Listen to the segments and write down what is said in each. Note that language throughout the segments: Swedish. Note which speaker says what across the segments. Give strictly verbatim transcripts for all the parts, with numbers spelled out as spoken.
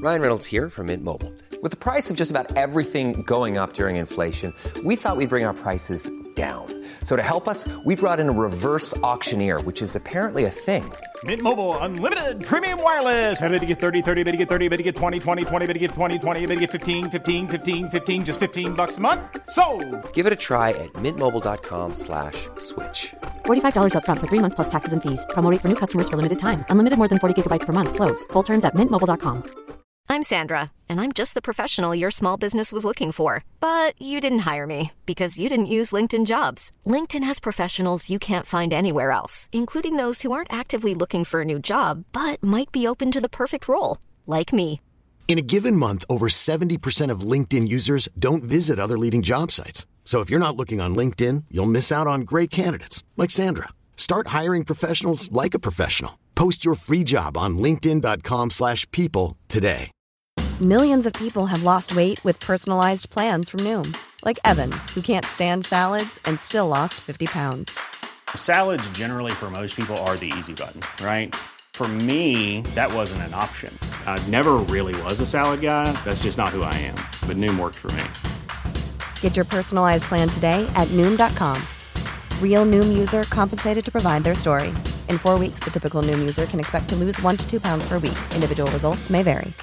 Speaker 1: Ryan Reynolds here from Mint Mobile. With the price of just about everything going up during inflation, we thought we'd bring our prices down. So to help us, we brought in a reverse auctioneer, which is apparently a thing.
Speaker 2: Mint Mobile Unlimited Premium Wireless. How to get thirty, thirty, how to get thirty, how to get twenty, twenty, twenty, how to get twenty, twenty, how to get fifteen, fifteen, fifteen, fifteen, just fifteen bucks a month? Sold!
Speaker 1: Give it a try at mintmobile.com slash switch.
Speaker 3: forty-five dollars up front for three months plus taxes and fees. Promo rate for new customers for limited time. Unlimited more than forty gigabytes per month. Slows full terms at mint mobile dot com.
Speaker 4: I'm Sandra, and I'm just the professional your small business was looking for. But you didn't hire me because you didn't use LinkedIn Jobs. LinkedIn has professionals you can't find anywhere else, including those who aren't actively looking for a new job, but might be open to the perfect role, like me.
Speaker 5: In a given month, over seventy percent of LinkedIn users don't visit other leading job sites. So if you're not looking on LinkedIn, you'll miss out on great candidates like Sandra. Start hiring professionals like a professional. Post your free job on linkedin dot com slash people today.
Speaker 6: Millions of people have lost weight with personalized plans from Noom. Like Evan, who can't stand salads and still lost fifty pounds.
Speaker 2: Salads generally for most people are the easy button, right? For me, that wasn't an option. I never really was a salad guy. That's just not who I am. But Noom worked for me.
Speaker 6: Get your personalized plan today at Noom dot com. Real Noom user compensated to provide their story. In four weeks, the typical Noom user can expect to lose one to two pounds per week. Individual results may vary.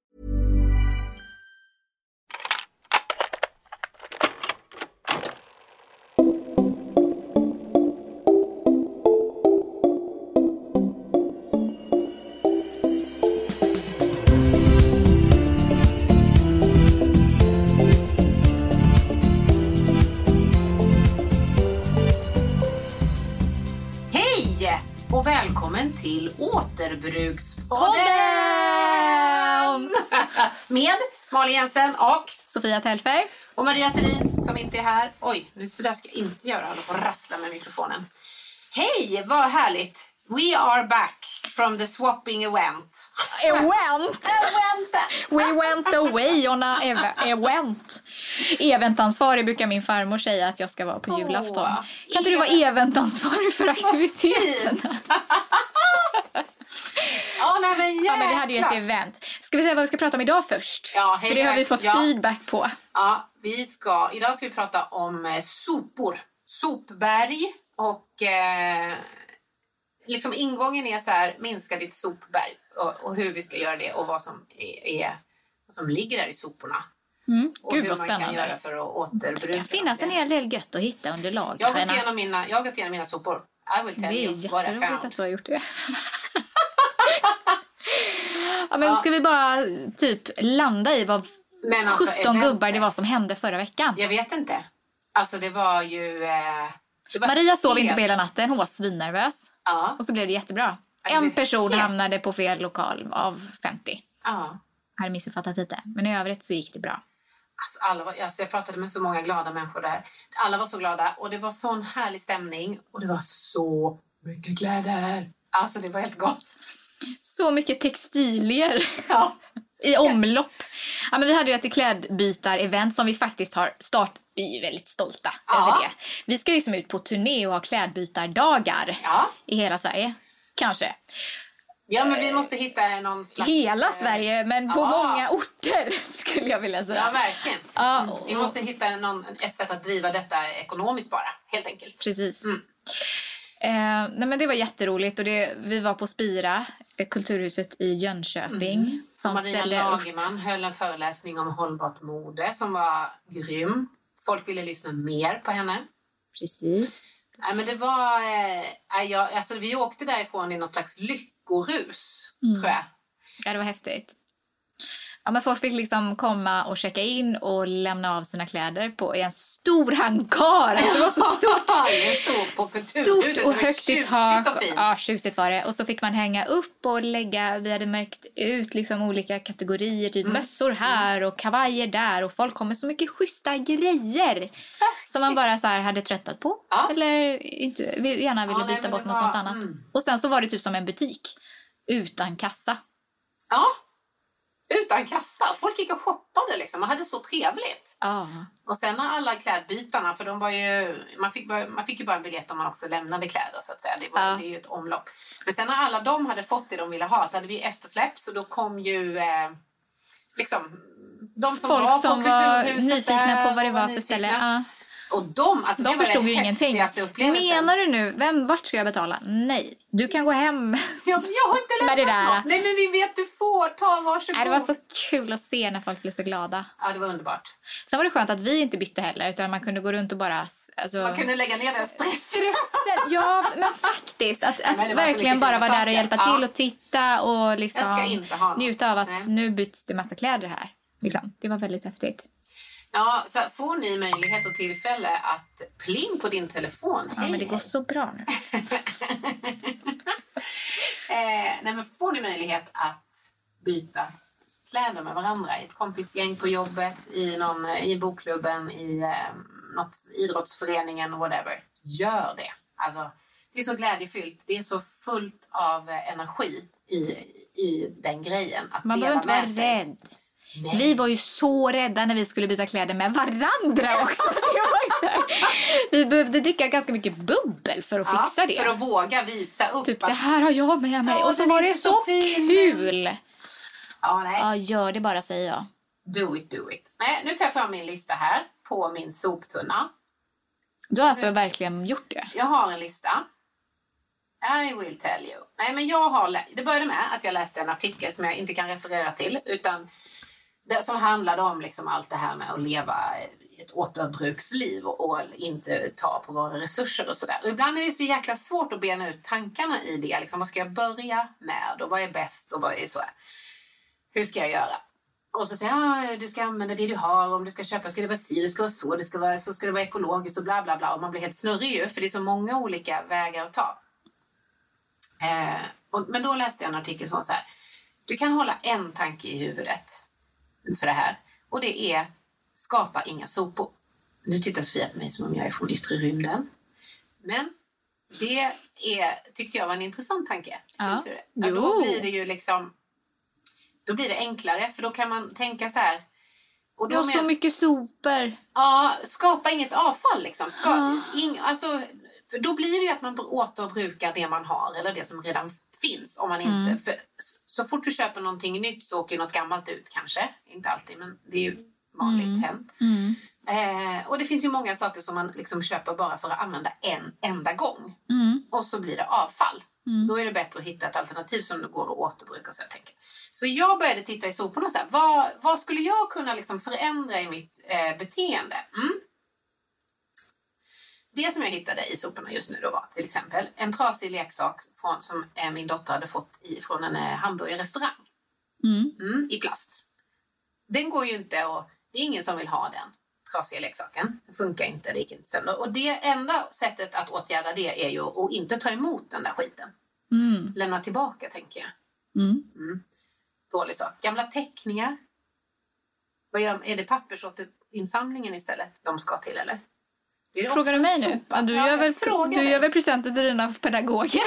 Speaker 7: Och välkommen till Återbrukspodden! Med Malin Jensen och
Speaker 8: Sofia Tellfberg
Speaker 7: och Maria Selin som inte är här. Oj, nu så där ska jag inte göra. Jag får rassla med mikrofonen. Hej, vad härligt. We are back from the swapping event.
Speaker 8: Event? We went away on a ev- event. Eventansvarig brukar min farmor säga att jag ska vara på julafton. Oh, kan inte du vara eventansvarig för aktiviteten?
Speaker 7: Oh, nej, men
Speaker 8: ja, men vi hade ju ett event. Ska vi säga vad vi ska prata om idag först?
Speaker 7: Ja, hej,
Speaker 8: för det har vi fått
Speaker 7: ja.
Speaker 8: feedback på.
Speaker 7: Ja, vi ska, idag ska vi prata om eh, sopor. Sopberg och... Eh, liksom ingången är så här, minska ditt sopberg och, och hur vi ska göra det och vad som är, är vad som ligger där i soporna.
Speaker 8: Mm.
Speaker 7: Och
Speaker 8: Gud,
Speaker 7: hur
Speaker 8: vad
Speaker 7: man
Speaker 8: spännande.
Speaker 7: kan göra för att återbruka.
Speaker 8: Det kan finnas en hel del gött att hitta under lager.
Speaker 7: Jag har gått igenom mina, jag har gått igenom mina sopor. I will tell
Speaker 8: det är
Speaker 7: you what I
Speaker 8: jätteroligt
Speaker 7: found.
Speaker 8: att du har gjort det. Ja, men ja. Ska vi bara typ landa i vad men alltså, sjutton gubbar det var som hände förra veckan?
Speaker 7: Jag vet inte. Alltså det var ju... Eh, det var
Speaker 8: Maria sov inte på hela natten. Hon var svinnervös.
Speaker 7: Ja.
Speaker 8: Och så blev det jättebra. En person helt... hamnade på fel lokal av femtio.
Speaker 7: Ja.
Speaker 8: Jag hade missuppfattat lite. Men i övrigt så gick det bra.
Speaker 7: Alltså alla var, alltså jag pratade med så många glada människor där. Alla var så glada. Och det var sån härlig stämning. Och det var så mycket kläder. Alltså det var helt gott.
Speaker 8: Så mycket textilier.
Speaker 7: Ja.
Speaker 8: I omlopp. Ja, men vi hade ju ett klädbytar-event som vi faktiskt har startat. Vi är väldigt stolta ja. över det. Vi ska liksom ut på turné och ha klädbytardagar
Speaker 7: ja.
Speaker 8: i hela Sverige. Kanske.
Speaker 7: Ja, men vi måste hitta någon slags...
Speaker 8: Hela Sverige, men på
Speaker 7: ja.
Speaker 8: många orter skulle jag vilja säga.
Speaker 7: Ja, verkligen.
Speaker 8: Ja, och...
Speaker 7: Vi måste hitta någon, ett sätt att driva detta ekonomiskt bara, helt enkelt.
Speaker 8: Precis.
Speaker 7: Mm.
Speaker 8: Eh, nej, men det var jätteroligt och det, vi var på Spira, kulturhuset i Jönköping.
Speaker 7: Mm.
Speaker 8: Som
Speaker 7: Maria Lagerman höll en föreläsning om hållbart mode som var grym. Folk ville lyssna mer på henne.
Speaker 8: Precis.
Speaker 7: Nej, men det var... Eh, jag, alltså, vi åkte därifrån i någon slags lyckorus, mm. tror jag.
Speaker 8: Ja, det var häftigt. Ja, men folk fick liksom komma och checka in och lämna av sina kläder på en stor hangar. Alltså, det var så stort.
Speaker 7: en stor på
Speaker 8: stort och högt i tak. Och ja, tjusigt var det. Och så fick man hänga upp och lägga, vi hade märkt ut liksom olika kategorier. Typ mm. mössor här och kavajer där. Och folk kom med så mycket schyssta grejer. Som man bara så här hade tröttat på. Ja. Eller inte, gärna ville ja, byta nej, bort mot var, något annat. Mm. Och sen så var det typ som en butik. Utan kassa.
Speaker 7: Ja. Utan kassa. Folk gick och shoppade liksom. Man hade så trevligt.
Speaker 8: Ja.
Speaker 7: Och sen har alla klädbytarna. För de var ju... Man fick, man fick ju bara en biljett om man också lämnade kläder så att säga. Det, var, ja. det är ju ett omlopp. Men sen när alla de hade fått det de ville ha. Så hade vi eftersläpp. Så då kom ju... Eh, liksom de som
Speaker 8: folk
Speaker 7: var
Speaker 8: som
Speaker 7: på
Speaker 8: var
Speaker 7: nyfikna
Speaker 8: där, på vad det var för ställe. Ja.
Speaker 7: Och de, alltså
Speaker 8: de förstod ju ingenting. Menar du nu, vem, vart ska jag betala? Nej, du kan gå hem.
Speaker 7: Jag, jag har inte lämnat
Speaker 8: med det där.
Speaker 7: Nej, men vi vet du får, ta varsågod.
Speaker 8: Det var så kul att se när folk blev så glada.
Speaker 7: Ja, det var underbart.
Speaker 8: Sen var det skönt att vi inte bytte heller, utan man kunde gå runt och bara... Alltså...
Speaker 7: Man kunde lägga ner den stressen.
Speaker 8: stressen. Ja, men faktiskt. Att, att ja, verkligen bara vara där och hjälpa ja. till och titta och liksom njuta av att Nej. nu byts det massa kläder här. Liksom. Det var väldigt häftigt.
Speaker 7: Ja, så får ni möjlighet och tillfälle att pling på din telefon.
Speaker 8: Ja, hej, men det går så bra nu.
Speaker 7: eh, nej, men får ni möjlighet att byta kläder med varandra i ett kompisgäng på jobbet, i, någon, i bokklubben, i eh, något idrottsföreningen, whatever. Gör det. Alltså, det är så glädjefyllt. Det är så fullt av energi i, i den grejen. Att
Speaker 8: Man behöver inte vara rädd. Nej. Vi var ju så rädda när vi skulle byta kläder med varandra också. Det var så här. Vi behövde dricka ganska mycket bubbel för att fixa ja, det.
Speaker 7: För att våga visa upp.
Speaker 8: Typ, att... det här har jag med mig. Ja, och så var det så, så kul.
Speaker 7: Ja, nej.
Speaker 8: Ja, gör det bara, säger jag.
Speaker 7: Do it, do it. Nej, nu tar jag fram min lista här på min soptunna.
Speaker 8: Du har alltså nu... verkligen gjort det?
Speaker 7: Jag har en lista. I will tell you. Nej, men jag har... Lä... Det började med att jag läste en artikel som jag inte kan referera till, utan... Det som handlade om liksom allt det här med att leva ett återbruksliv och, och inte ta på våra resurser och sådär. Och ibland är det så jäkla svårt att bena ut tankarna i det. Liksom, vad ska jag börja med och vad är bäst och vad är så här. Hur ska jag göra? Och så säger jag, ja, du ska använda det du har. Om du ska köpa ska det vara si, det ska vara så. Det ska vara, så ska det vara ekologiskt och bla bla bla. Och man blir helt snurrig ju, för det är så många olika vägar att ta. Eh, och, men då läste jag en artikel som var så här. Du kan hålla en tanke i huvudet för det här. Och det är skapa inga sopor. Nu tittar Sofia på mig som om jag är från yttre rymden. Men det är, tyckte jag var en intressant tanke.
Speaker 8: Ja.
Speaker 7: Ja, då blir det ju liksom då blir det enklare, för då kan man tänka så här. Och då
Speaker 8: och så mycket sopor.
Speaker 7: Ja, skapa inget avfall liksom. Ska, ja. in, alltså, för då blir det ju att man återbrukar det man har eller det som redan finns. Om man inte... Mm. För, så fort du köper någonting nytt så åker något gammalt ut kanske. Inte alltid, men det är ju vanligt mm. hänt. Mm. Eh, och det finns ju många saker som man liksom köper bara för att använda en enda gång. Mm. Och så blir det avfall. Mm. Då är det bättre att hitta ett alternativ som det går att återbruka. Så jag, tänker. Så jag började titta i soporna så här. Vad, vad skulle jag kunna liksom förändra i mitt eh, beteende? Mm. Det som jag hittade i soporna just nu då var till exempel en trasig leksak från, som eh, min dotter hade fått i, från en eh, hamburgerrestaurang. Mm. Mm, i plast. Den går ju inte, och det är ingen som vill ha den trasiga leksaken. Det funkar inte, det gick inte sönder. Och det enda sättet att åtgärda det är ju att inte ta emot den där skiten. Mm. Lämna tillbaka, tänker jag. Mm. Mm. Dålig sak. Gamla teckningar. Vad gör, är det pappersåterinsamlingen istället de ska till, eller?
Speaker 8: Frågar du mig nu? Ja, du ja, gör väl, du gör väl presenter till dina pedagoger?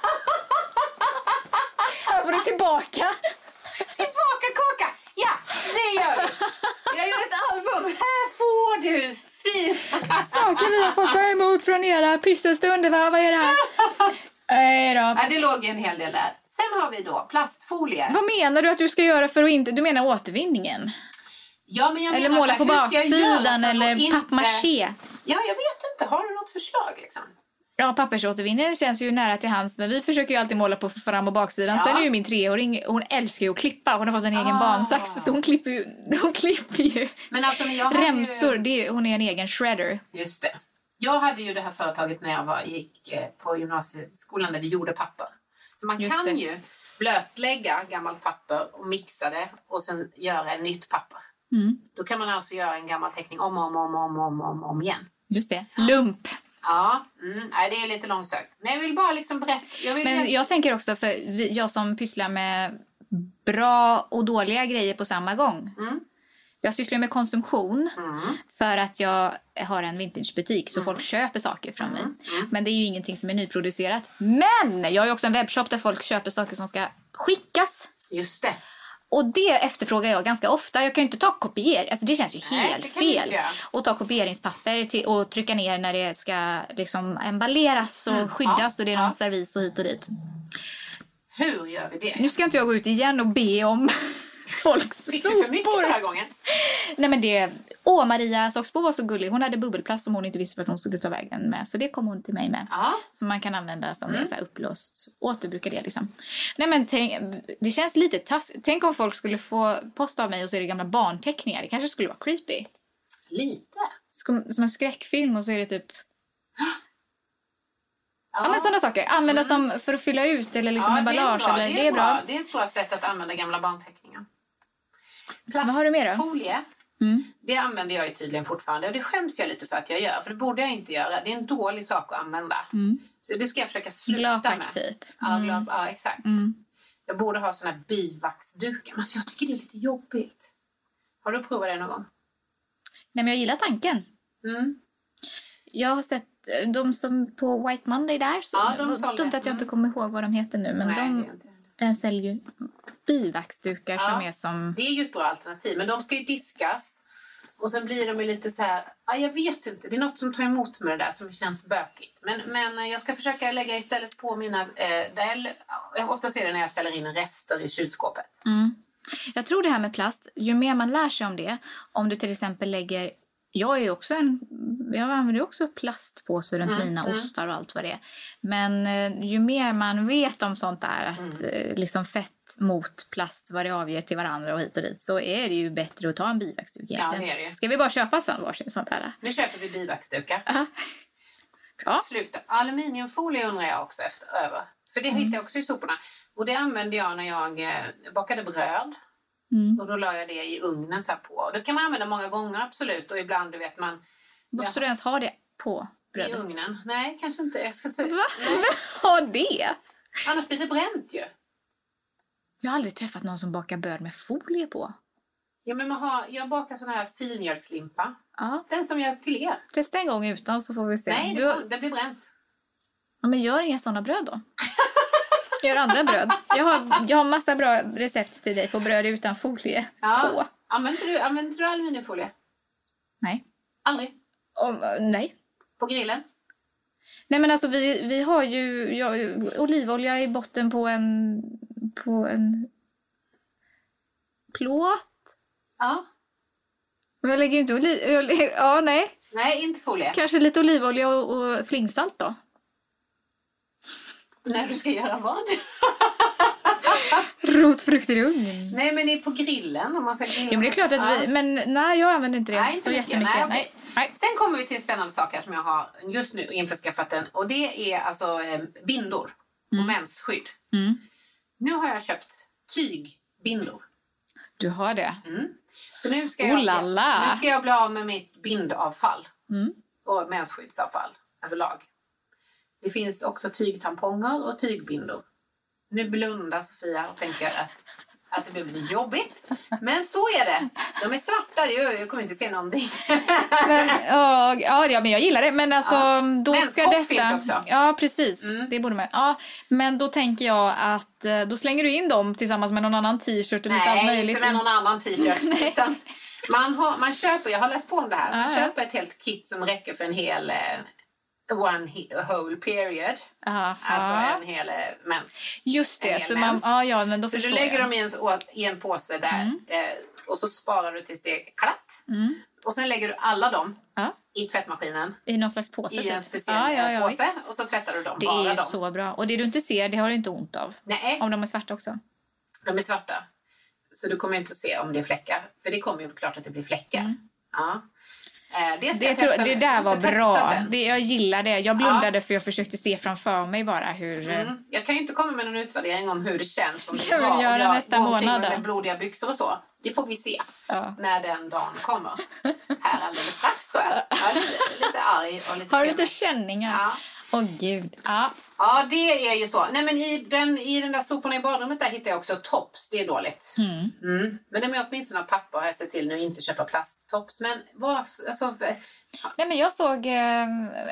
Speaker 8: Här får du tillbaka.
Speaker 7: Tillbaka kaka! Ja, det gör vi. Jag gör ett album. Här får du fina
Speaker 8: saker vi har fått ta emot från era pysselstunder. Vad är det här? Nej då.
Speaker 7: Ja, det låg en hel del där. Sen har vi då plastfolie.
Speaker 8: Vad menar du att du ska göra för att inte... Du menar återvinningen?
Speaker 7: Ja, men jag
Speaker 8: eller
Speaker 7: menar
Speaker 8: måla
Speaker 7: så här,
Speaker 8: på baksidan eller inte... pappmaché.
Speaker 7: Ja, jag vet inte. Har du något förslag liksom?
Speaker 8: Ja, pappersåtervinningen känns ju nära till hands. Men vi försöker ju alltid måla på fram- och baksidan. Ja. Sen är ju min treåring, hon älskar ju att klippa. Hon har fått en egen ah. barnsax. Så hon klipper ju, hon klipper ju
Speaker 7: men alltså, men jag
Speaker 8: remsor.
Speaker 7: Ju...
Speaker 8: Det är, hon är en egen shredder.
Speaker 7: Just det. Jag hade ju det här företaget när jag var, gick på gymnasieskolan där vi gjorde papper. Så man Just kan det. ju blötlägga gammalt papper och mixa det. Och sen göra en nytt papper. Mm. Då kan man alltså göra en gammal teckning om och om, om, om, om, om, om igen.
Speaker 8: Just det. Lump.
Speaker 7: Ja, mm. Nej, det är lite långsökt. Nej, jag vill bara liksom berätta. Jag vill
Speaker 8: Men
Speaker 7: berätta.
Speaker 8: jag tänker också, för jag som pysslar med bra och dåliga grejer på samma gång. Mm. Jag sysslar med konsumtion mm. för att jag har en vintagebutik så mm. folk köper saker från mig. Mm. Mm. Men det är ju ingenting som är nyproducerat. Men jag har ju också en webbshop där folk köper saker som ska skickas.
Speaker 7: Just det.
Speaker 8: Och det efterfrågar jag ganska ofta. Jag kan ju inte ta kopier. Alltså det känns ju
Speaker 7: Nej,
Speaker 8: helt fel. Och ta kopieringspapper till, och trycka ner när det ska liksom emballeras och mm. skyddas. Ja, och det är någon ja. servis och hit och dit.
Speaker 7: Hur gör vi det?
Speaker 8: Nu ska inte jag gå ut igen och be om folks
Speaker 7: Fick du för mycket
Speaker 8: sopor.
Speaker 7: förra gången?
Speaker 8: Nej men det... Åh, Maria Soxbo var så gullig. Hon hade bubbelplast som hon inte visste att hon skulle ta vägen med. Så det kom hon till mig med.
Speaker 7: Ja.
Speaker 8: Som man kan använda som
Speaker 7: Mm.
Speaker 8: är så här upplöst. Återbrukar det liksom. Nej men tänk, det känns lite tass. Tänk om folk skulle få post av mig och så är det gamla barnteckningar. Det kanske skulle vara creepy.
Speaker 7: Lite.
Speaker 8: Som, som en skräckfilm och så är det typ...
Speaker 7: Ja,
Speaker 8: Ja, men sådana saker. Använda mm. som för att fylla ut eller liksom
Speaker 7: ja,
Speaker 8: emballage.
Speaker 7: Det är,
Speaker 8: eller,
Speaker 7: det, är
Speaker 8: det är bra.
Speaker 7: bra. Det är ett bra sätt att använda gamla barnteckningar.
Speaker 8: Vad har du mer då?
Speaker 7: Plastfolie. Mm. Det använder jag ju tydligen fortfarande. Och det skäms jag lite för att jag gör. För det borde jag inte göra. Det är en dålig sak att använda. Mm. Så det ska jag försöka sluta
Speaker 8: Glapack,
Speaker 7: med.
Speaker 8: typ.
Speaker 7: Ja,
Speaker 8: Mm.
Speaker 7: glap, ja, exakt. Mm. Jag borde ha såna här bivaxdukar. Men alltså, jag tycker det är lite jobbigt. Har du provat det någon gång?
Speaker 8: Nej, men jag gillar tanken.
Speaker 7: Mm.
Speaker 8: Jag har sett de som på White Monday där. Så
Speaker 7: Ja, de
Speaker 8: dumt
Speaker 7: sålde.
Speaker 8: att jag inte kommer ihåg vad de heter nu. Men
Speaker 7: Nej,
Speaker 8: de
Speaker 7: det är inte.
Speaker 8: äh, säljer ju bivaxdukar
Speaker 7: Ja,
Speaker 8: som är som...
Speaker 7: Det är ju ett bra alternativ. Men de ska ju diskas. Och sen blir de ju lite så här... Ja, jag vet inte. Det är något som tar emot med det där som känns bökigt. Men, men jag ska försöka lägga istället på mina... Eh, där jag ofta ser det när jag ställer in rester i kylskåpet.
Speaker 8: Mm. Jag tror det här med plast, ju mer man lär sig om det. Om du till exempel lägger... Jag är ju också en... Jag använder ju också plastpåsar runt
Speaker 7: Mm,
Speaker 8: mina
Speaker 7: mm.
Speaker 8: ostar och allt vad det är. Men eh, ju mer man vet om sånt där, att
Speaker 7: Mm.
Speaker 8: eh, liksom fett mot plast, vad det avger till varandra och hit och dit, så är det ju bättre att ta en bivaxduk egentligen.
Speaker 7: Ja, det är det ju.
Speaker 8: Ska vi bara köpa sån varsin sånt där?
Speaker 7: Nu köper vi bivaxdukar.
Speaker 8: Aha. Ja.
Speaker 7: Sluta. Aluminiumfolie undrar jag också efter, över. För det
Speaker 8: Mm.
Speaker 7: hittar jag också i soporna. Och det använde jag när jag eh, bakade bröd.
Speaker 8: Mm.
Speaker 7: Och då la jag det i ugnen så här på. Och det kan man använda många gånger, absolut. Och ibland, du vet, man...
Speaker 8: Måste du ens ha det på
Speaker 7: I
Speaker 8: brödet?
Speaker 7: ugnen. Nej, kanske inte. Jag ska se.
Speaker 8: Va? Vem har det?
Speaker 7: Annars blir det bränt ju.
Speaker 8: Jag har aldrig träffat någon som bakar bröd med folie på.
Speaker 7: Ja, men man har, jag bakar sån här filmjölkslimpa.
Speaker 8: Ja.
Speaker 7: Den som jag till er.
Speaker 8: Testa en gång utan så får vi se.
Speaker 7: Nej,
Speaker 8: Du...
Speaker 7: det, det blir bränt.
Speaker 8: Ja, men gör inga sådana bröd då. Gör andra bröd. Jag har, jag har massa bra recept till dig på bröd utan folie
Speaker 7: Ja.
Speaker 8: på.
Speaker 7: Använder du, använder du aluminiumfolie?
Speaker 8: Nej.
Speaker 7: Aldrig.
Speaker 8: Om, nej.
Speaker 7: På grillen?
Speaker 8: Nej, men alltså vi, vi har ju ja, olivolja i botten på en på en plåt.
Speaker 7: Ja.
Speaker 8: Men jag lägger ju inte oliv... Ja, nej.
Speaker 7: Nej, inte folie.
Speaker 8: Kanske lite olivolja och, och flingsalt då.
Speaker 7: När du ska göra vad?
Speaker 8: Rotfrukter i ugn.
Speaker 7: Nej, men det är på grillen om man ska grilla.
Speaker 8: Ja, men det är klart att vi... Men nej, jag använder inte det
Speaker 7: Nej,
Speaker 8: så
Speaker 7: inte mycket.
Speaker 8: jättemycket.
Speaker 7: Nej,
Speaker 8: Nej,
Speaker 7: okej.
Speaker 8: nej.
Speaker 7: Sen kommer vi till en spännande sak här som jag har just nu införskaffat den. Och det är alltså eh, bindor och
Speaker 8: Mm.
Speaker 7: mensskydd.
Speaker 8: Mm.
Speaker 7: Nu har jag köpt tygbindor.
Speaker 8: Du har det.
Speaker 7: Mm. Så nu ska,
Speaker 8: Oh
Speaker 7: jag,
Speaker 8: la la.
Speaker 7: nu ska jag bli av med mitt bindavfall.
Speaker 8: Mm.
Speaker 7: Och mensskyddsavfall överlag. Det finns också tygtamponger och tygbindor. Nu blundar Sofia och tänker att, att det blir jobbigt. Men så är det. De är svarta, jag, jag kommer inte se någonting.
Speaker 8: Men, ja, ja, ja, men jag gillar det. Men alltså,
Speaker 7: Ja.
Speaker 8: då
Speaker 7: Men
Speaker 8: ska
Speaker 7: hopp
Speaker 8: detta...
Speaker 7: finns också.
Speaker 8: Ja, precis.
Speaker 7: Mm.
Speaker 8: Det borde man. Ja, men då tänker jag att eh, då slänger du in dem tillsammans med någon annan t-shirt och lite allt
Speaker 7: Nej,
Speaker 8: möjligt.
Speaker 7: inte med någon annan t-shirt. utan man, har, man köper, jag har läst på om det här. Man
Speaker 8: Ja, ja.
Speaker 7: köper ett helt kit som räcker för en hel... Eh, one he- whole period.
Speaker 8: Aha.
Speaker 7: Alltså en hel eh, mens.
Speaker 8: Just
Speaker 7: en
Speaker 8: det.
Speaker 7: hel
Speaker 8: Så man,
Speaker 7: mens.
Speaker 8: ja, ja, men då
Speaker 7: Så du
Speaker 8: förstår
Speaker 7: lägger
Speaker 8: jag.
Speaker 7: dem i en, i en påse där.
Speaker 8: Mm.
Speaker 7: Eh, och så sparar du tills det är klart.
Speaker 8: Mm.
Speaker 7: Och sen lägger du alla dem
Speaker 8: Ja.
Speaker 7: i tvättmaskinen.
Speaker 8: I någon slags påse.
Speaker 7: I en
Speaker 8: typ.
Speaker 7: speciell
Speaker 8: ja, ja, ja,
Speaker 7: påse.
Speaker 8: visst.
Speaker 7: Och så tvättar du dem.
Speaker 8: Det
Speaker 7: bara
Speaker 8: är ju
Speaker 7: dem.
Speaker 8: så bra. Och det du inte ser, det har du inte ont av.
Speaker 7: Nej,
Speaker 8: Om de är svarta också.
Speaker 7: de är svarta. Så du kommer inte att se om det är fläckar. För det kommer ju klart att det blir fläckar.
Speaker 8: Mm.
Speaker 7: Ja. Eh, det ska
Speaker 8: Det,
Speaker 7: jag
Speaker 8: tror,
Speaker 7: testa
Speaker 8: det
Speaker 7: nu.
Speaker 8: där
Speaker 7: Jag har
Speaker 8: var
Speaker 7: inte
Speaker 8: bra.
Speaker 7: testat än.
Speaker 8: Det, jag gillar det. Jag blundade för jag försökte se framför mig bara hur...
Speaker 7: Mm. Jag kan ju inte komma med någon utvärdering om hur det känns. Om det
Speaker 8: Kan
Speaker 7: är
Speaker 8: vi
Speaker 7: bra.
Speaker 8: göra
Speaker 7: Om jag
Speaker 8: nästa
Speaker 7: går omkring
Speaker 8: månad då?
Speaker 7: med blodiga byxor och så. Det får vi se.
Speaker 8: Ja.
Speaker 7: När den dagen kommer. Här alldeles strax tror jag. Jag är lite, lite arg och lite
Speaker 8: Har du lite
Speaker 7: skämmig.
Speaker 8: känningar?
Speaker 7: Ja.
Speaker 8: Åh gud. Ja.
Speaker 7: Ja, det är ju så. Nej, men i den, i den där soporna i badrummet där hittar jag också tops. Det är dåligt.
Speaker 8: Mm.
Speaker 7: Mm. Men de är åtminstone av papper har jag sett till nu inte köpa plasttops. Men vad, alltså...
Speaker 8: Nej, men jag såg eh,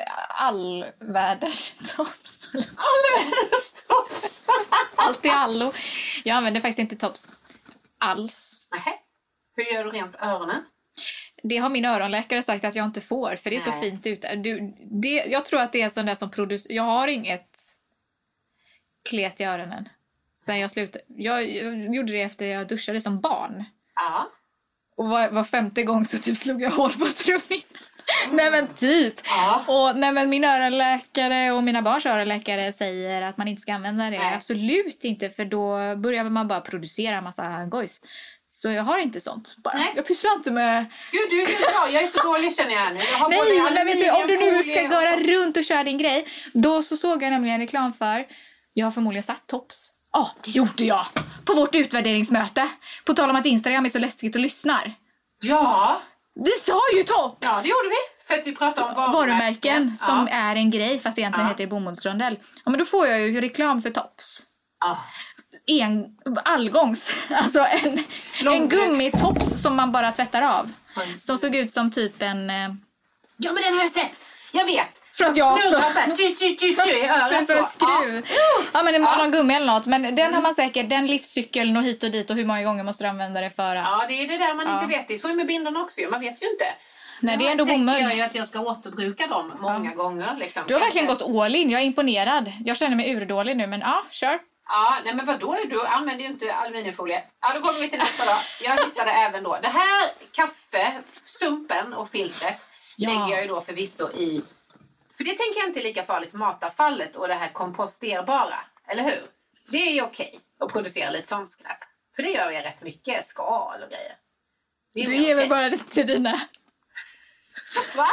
Speaker 8: all världens tops.
Speaker 7: Alla tops!
Speaker 8: Allt i allo. Jag använder faktiskt inte tops alls.
Speaker 7: Nähä. Hur gör du rent öronen?
Speaker 8: Det har min öronläkare sagt att jag inte får, för det är så
Speaker 7: Nej.
Speaker 8: fint ut. Du, det, jag tror att det är sån där som producerar... Jag har inget klet i öronen. Sen jag slutade. Jag, jag gjorde det efter jag duschade som barn.
Speaker 7: Ja.
Speaker 8: Och var, var femte gång så typ slog jag hål på trumhinnan. Nej men typ. Ja. Och nej men min öronläkare och mina barns öronläkare säger att man inte ska använda det. Nej. Absolut inte, för då börjar man bara producera en massa gojs. Så jag har inte sånt. Bara, nej. Jag pysslar inte med...
Speaker 7: Gud, du är så bra. Jag är så dålig känner jag nu. Jag har
Speaker 8: nej, men vet du, om du nu ska gå runt och köra din grej. Då så såg jag nämligen reklam för... Jag har förmodligen satt tops. Ja, oh, det gjorde jag. På vårt utvärderingsmöte. På tal om att Instagram är så läskigt och lyssnar.
Speaker 7: Ja.
Speaker 8: Vi sa ju tops.
Speaker 7: Ja, det gjorde vi. För att vi pratade om varumärken.
Speaker 8: Varumärken som ja. är en grej, fast egentligen ja. heter det bomullsrondell. Ja, men då får jag ju reklam för tops. Ja. En allgångs. Alltså en, en gummitops som man bara tvättar av. Mm. Som såg ut som typ en...
Speaker 7: Ja, men den har jag sett. Jag vet.
Speaker 8: För att jag
Speaker 7: snurrar så här, tju, tju, tju, tju, i örat så.
Speaker 8: Skruv. Ja. ja, men det var någon gummi eller något. Men den har man säkert, den livscykeln och hit och dit. Och hur många gånger måste du använda det för att...
Speaker 7: Ja, det är det där man ja. inte vet. Det är så med bindarna också. Man vet ju inte.
Speaker 8: Nej, det är ändå bomull.
Speaker 7: Jag ju att jag ska återbruka dem många ja. gånger. Liksom.
Speaker 8: Du har verkligen gått all in. Jag är imponerad. Jag känner mig urdålig nu, men ja, kör.
Speaker 7: Ja, nej men vadå? Du använder ju inte aluminiumfolie. Ja, då går vi till nästa dag. Jag hittade även då. Det här kaffe, sumpen och filtret ja. lägger jag ju då förvisso i... För det tänker jag inte är lika farligt, matavfallet och det här komposterbara. Eller hur? Det är ju okej att producera lite sånt skräp. För det gör jag rätt mycket, skal och grejer.
Speaker 8: Du ger väl bara det till dina...
Speaker 7: Va?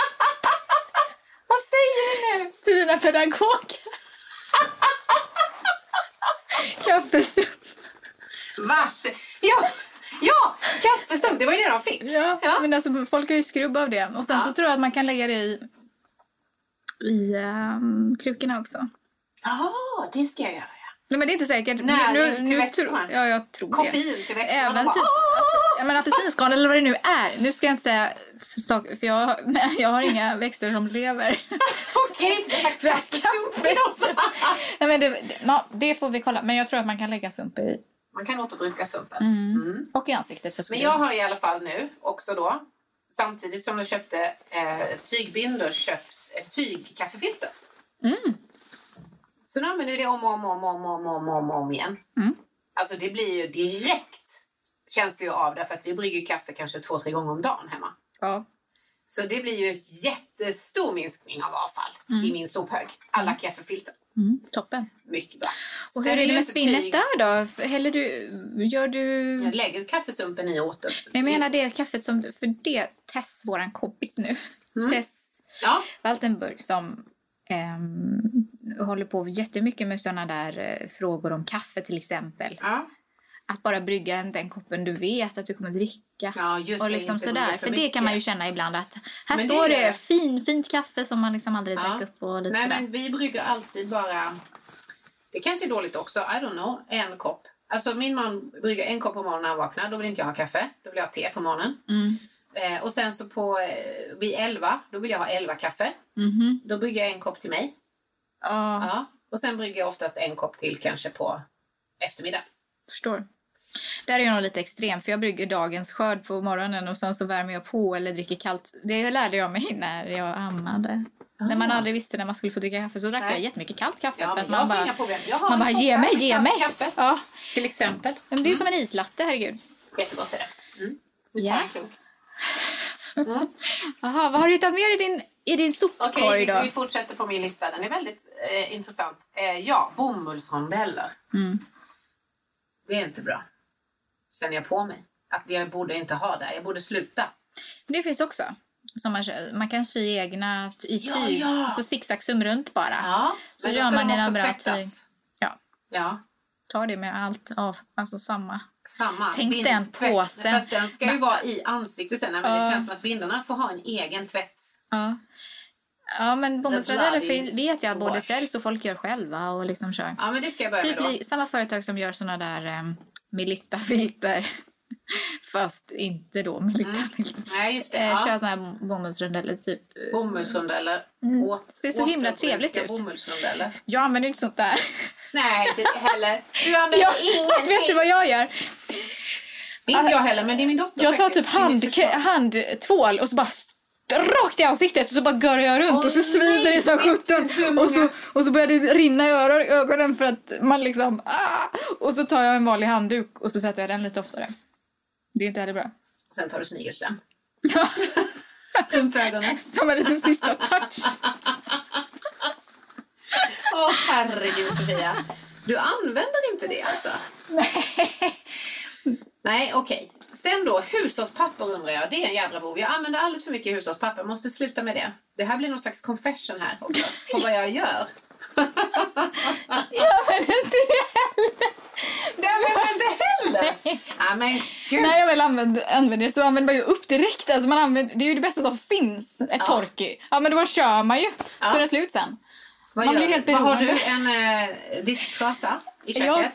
Speaker 7: Vad säger du nu?
Speaker 8: Till dina pedagoger. Kaffesump.
Speaker 7: Vars. Ja, ja, kaffesump. Det var ju det de fick.
Speaker 8: Ja, ja. Men alltså folk har ju skrubb av det. Och sen ja. så tror jag att man kan lägga det i, i um, krukorna också.
Speaker 7: Ja, det ska jag göra.
Speaker 8: Nej, men det är inte säkert.
Speaker 7: Nej,
Speaker 8: nu,
Speaker 7: till
Speaker 8: nu,
Speaker 7: växterna.
Speaker 8: Ja, jag tror
Speaker 7: koffein
Speaker 8: det.
Speaker 7: till växterna.
Speaker 8: Även typ, ja, men apelsinskal eller vad det nu är. Nu ska jag inte säga för, för jag, jag har inga växter som lever.
Speaker 7: Okej, för det här kaffesumpen.
Speaker 8: Nej, men det, det, det får vi kolla. Men jag tror att man kan lägga sump i.
Speaker 7: Man kan återbruka sumpen.
Speaker 8: Mm. Mm. Och i ansiktet för skruv.
Speaker 7: Men jag har i alla fall nu också då, samtidigt som jag köpte eh, tygbindor, köpt ett tygkaffefilter. Mm. Så nu använder vi det om och om och om om om om om om igen. Mm. Alltså det blir ju direkt känns det ju av därför att vi brygger kaffe kanske två, tre gånger om dagen hemma.
Speaker 8: Ja.
Speaker 7: Så det blir ju ett jättestor minskning av avfall mm. i min sophög. Alla mm. kaffefilter.
Speaker 8: Mm. Toppen.
Speaker 7: Mycket bra.
Speaker 8: Och hur är det med svinnet tyg... där då? Häller du, gör du...
Speaker 7: Jag lägger kaffesumpen i åter.
Speaker 8: Jag menar det kaffet som, för det Tess, våran kompis nu. Mm. Tess
Speaker 7: ja.
Speaker 8: Waltenburg som... Um, håller på jättemycket med sådana där uh, frågor om kaffe till exempel. Ja. Att bara brygga den koppen du vet att du kommer dricka.
Speaker 7: Ja, just
Speaker 8: och liksom sådär. För, för det kan man ju känna ibland att här men står det, det fin, fint kaffe som man liksom aldrig ja. drack upp och lite
Speaker 7: Nej,
Speaker 8: sådär.
Speaker 7: Men vi brygger alltid bara, det kanske är dåligt också, I don't know, en kopp. Alltså min man brygger en kopp på morgonen när han vaknar, då vill inte jag ha kaffe, då vill jag ha te på morgonen. Mm. Eh, och sen så på eh, vid elva, då vill jag ha elva kaffe. Mm-hmm. Då brygger jag en kopp till mig.
Speaker 8: Uh.
Speaker 7: Ja. Och sen brygger jag oftast en kopp till kanske på eftermiddag.
Speaker 8: Förstår. Där är jag nog lite extrem för jag brygger dagens skörd på morgonen och sen så värmer jag på eller dricker kallt. Det lärde jag mig när jag ammade. Ah. När man aldrig visste när man skulle få dricka kaffe så drack Nej. jag jättemycket kallt kaffe.
Speaker 7: Ja,
Speaker 8: för att
Speaker 7: man
Speaker 8: bara,
Speaker 7: man
Speaker 8: bara ge mig, ge mig.
Speaker 7: Kaffe,
Speaker 8: ja.
Speaker 7: Till exempel.
Speaker 8: Men det är ju mm. som en islatte, herregud.
Speaker 7: Jättegott är det. Mm. Det
Speaker 8: ja. Mm. Aha, vad har du hittat mer i din, i din sopkorg
Speaker 7: Okej,
Speaker 8: då?
Speaker 7: vi, vi fortsätter på min lista. Den är väldigt eh, intressant. Eh, ja, bomullsrondeller. Mm. Det är inte bra. Känner jag på mig. Att jag borde inte ha det. Jag borde sluta.
Speaker 8: Det finns också. Som man, man kan sy egna i tyg.
Speaker 7: Ja, ja.
Speaker 8: Så zigzagsum runt bara.
Speaker 7: Ja,
Speaker 8: så gör man en bra tyg. Ja.
Speaker 7: Ja.
Speaker 8: Ta det med allt av. Alltså samma.
Speaker 7: Samma.
Speaker 8: Tänk
Speaker 7: Bind,
Speaker 8: den
Speaker 7: tvätt.
Speaker 8: påsen.
Speaker 7: Fast den ska ju vara i ansiktet sen. Men uh. det känns som att bindarna får ha en egen tvätt.
Speaker 8: Ja. Uh. Ja, men bomullsrondeller vet jag att både säljs och folk gör själva och liksom kör.
Speaker 7: Ja, men det ska jag börja
Speaker 8: typ
Speaker 7: med då.
Speaker 8: Samma företag som gör såna där um, Melitta-filter. Fast inte då Melitta-filter.
Speaker 7: Mm. Nej, just det.
Speaker 8: Eh,
Speaker 7: ja.
Speaker 8: Kör såna här bomullsrondeller typ.
Speaker 7: Bomullsrondeller.
Speaker 8: Mm. Åt, ser så himla trevligt ut.
Speaker 7: Bomullsrondeller.
Speaker 8: Jag använder inte sånt där.
Speaker 7: Nej, inte heller. Du använder
Speaker 8: jag,
Speaker 7: ingenting.
Speaker 8: Vet du vad jag gör?
Speaker 7: Inte jag heller, men det är min dotter.
Speaker 8: Jag tar typ hand, handtvål och så bara rakt i ansiktet och så bara går jag runt oh, och så svider nej, det som sjutton och så, och så börjar det rinna i ögonen för att man liksom ah, och så tar jag en vanlig handduk och så tvättar jag den lite oftare. Det är inte heller bra.
Speaker 7: Sen tar du snigelslem.
Speaker 8: Ja.
Speaker 7: Runt ögonen.
Speaker 8: Som en liten sista touch.
Speaker 7: Åh oh, herregud Sofia. Du använder inte det alltså?
Speaker 8: Nej.
Speaker 7: Nej, okej. Okay. Sen då, hushållspapper undrar jag. Det är en jävla bov. Jag använder alldeles för mycket hushållspapper. Jag måste sluta med det. Det här blir någon slags confession här också. På vad jag gör.
Speaker 8: Jag använder inte det heller.
Speaker 7: Det använder jag inte heller. Ja, men gud.
Speaker 8: Nej, jag väl använder, använder det så använder man ju upp direkt. Alltså man använder, det är ju det bästa som finns. Ett ja. torky. Ja, men då kör man ju. Ja. Så är det slut sen.
Speaker 7: Vad,
Speaker 8: man
Speaker 7: blir
Speaker 8: helt beroende.
Speaker 7: Vad har du? En eh, disktrasa i köket?
Speaker 8: Jag har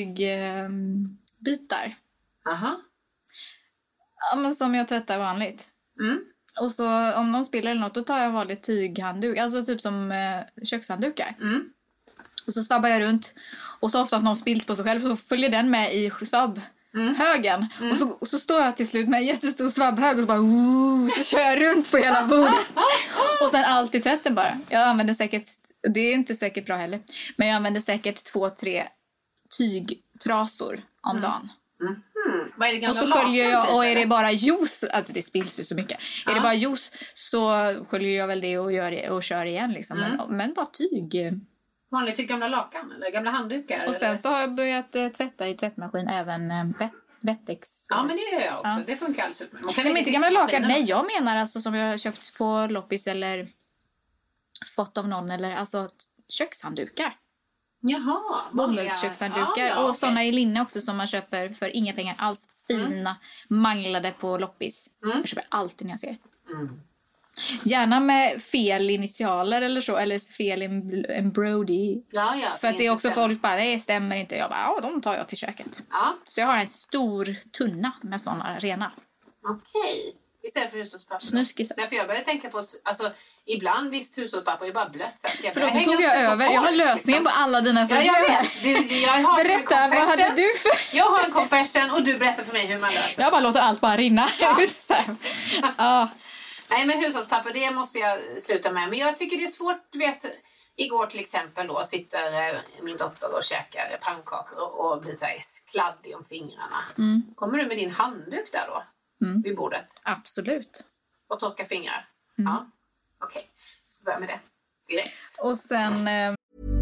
Speaker 8: tygbitar. Eh,
Speaker 7: Aha.
Speaker 8: Ja, men som jag tvättar vanligt.
Speaker 7: Mm.
Speaker 8: Och så om någon spiller eller något, då tar jag en vanlig tyghandduk. Alltså typ som eh, kökshanddukar.
Speaker 7: Mm.
Speaker 8: Och så svabbar jag runt. Och så ofta att någon spilt på sig själv så följer den med i svabbhögen. Mm. Mm. Och, så, och så står jag till slut med en jättestor svabbhög och så bara ooh, så kör jag runt på hela bordet. Och sen allt i tvätten bara. Jag använder säkert, det är inte säkert bra heller. Men jag använder säkert två, tre tygtrasor om mm. dagen.
Speaker 7: Mm. Mm. Vad är det,
Speaker 8: och så sköljer jag, och är det bara juice, alltså det spills ju så mycket. Ja. Är det bara juice så sköljer jag väl det och, gör det och kör igen liksom. Mm. Men, men bara tyg.
Speaker 7: Vanligt typ gamla lakan eller gamla handdukar.
Speaker 8: Och sen
Speaker 7: eller?
Speaker 8: så har jag börjat eh, tvätta i tvättmaskin även eh, vet, Wettex.
Speaker 7: Ja, men det gör jag också. Ja. Det funkar alldeles utmärkt. Man kan
Speaker 8: men inte gamla lakan. Nej, jag menar alltså som jag har köpt på loppis eller fått av någon eller alltså kökshanddukar.
Speaker 7: Jaha.
Speaker 8: Bomullskökshanddukar. Ja, ja, och okay. Sådana i linne också som man köper för inga pengar alls. Fina, mm. manglade på loppis. Mm. Jag köper alltid när jag ser.
Speaker 7: Mm.
Speaker 8: Gärna med fel initialer eller så. Eller fel embroidery.
Speaker 7: Ja, ja,
Speaker 8: för att det är också stämmer. Folk bara, det stämmer inte. Jag bara, ja de tar jag till köket.
Speaker 7: Ja.
Speaker 8: Så jag har en stor tunna med sådana rena.
Speaker 7: Okej. Okay. Istället för hushållspapper.
Speaker 8: Snuskis.
Speaker 7: Därför jag började tänka på, alltså ibland visst hushållspapper är bara blött. Så jag
Speaker 8: Förlåt, nu tog jag över. Jag har lösningen liksom. På alla dina frågor.
Speaker 7: Ja, jag vet. Du, jag har
Speaker 8: berätta, vad hade du för?
Speaker 7: Jag har en confession och du berättar för mig hur man löser.
Speaker 8: Jag bara låter allt bara rinna.
Speaker 7: Ja.
Speaker 8: Ja.
Speaker 7: Nej, men hushållspapper, det måste jag sluta med. Men jag tycker det är svårt, du vet. Igår till exempel då sitter min dotter och käkar pannkakor och blir så här kladdig om fingrarna.
Speaker 8: Mm.
Speaker 7: Kommer du med din handduk där då? Mm. Vid bordet?
Speaker 8: Absolut.
Speaker 7: Och torka fingrar?
Speaker 8: Mm.
Speaker 7: Ja. Okej, okay. Så börjar med det. Direkt.
Speaker 8: Och sen... Eh...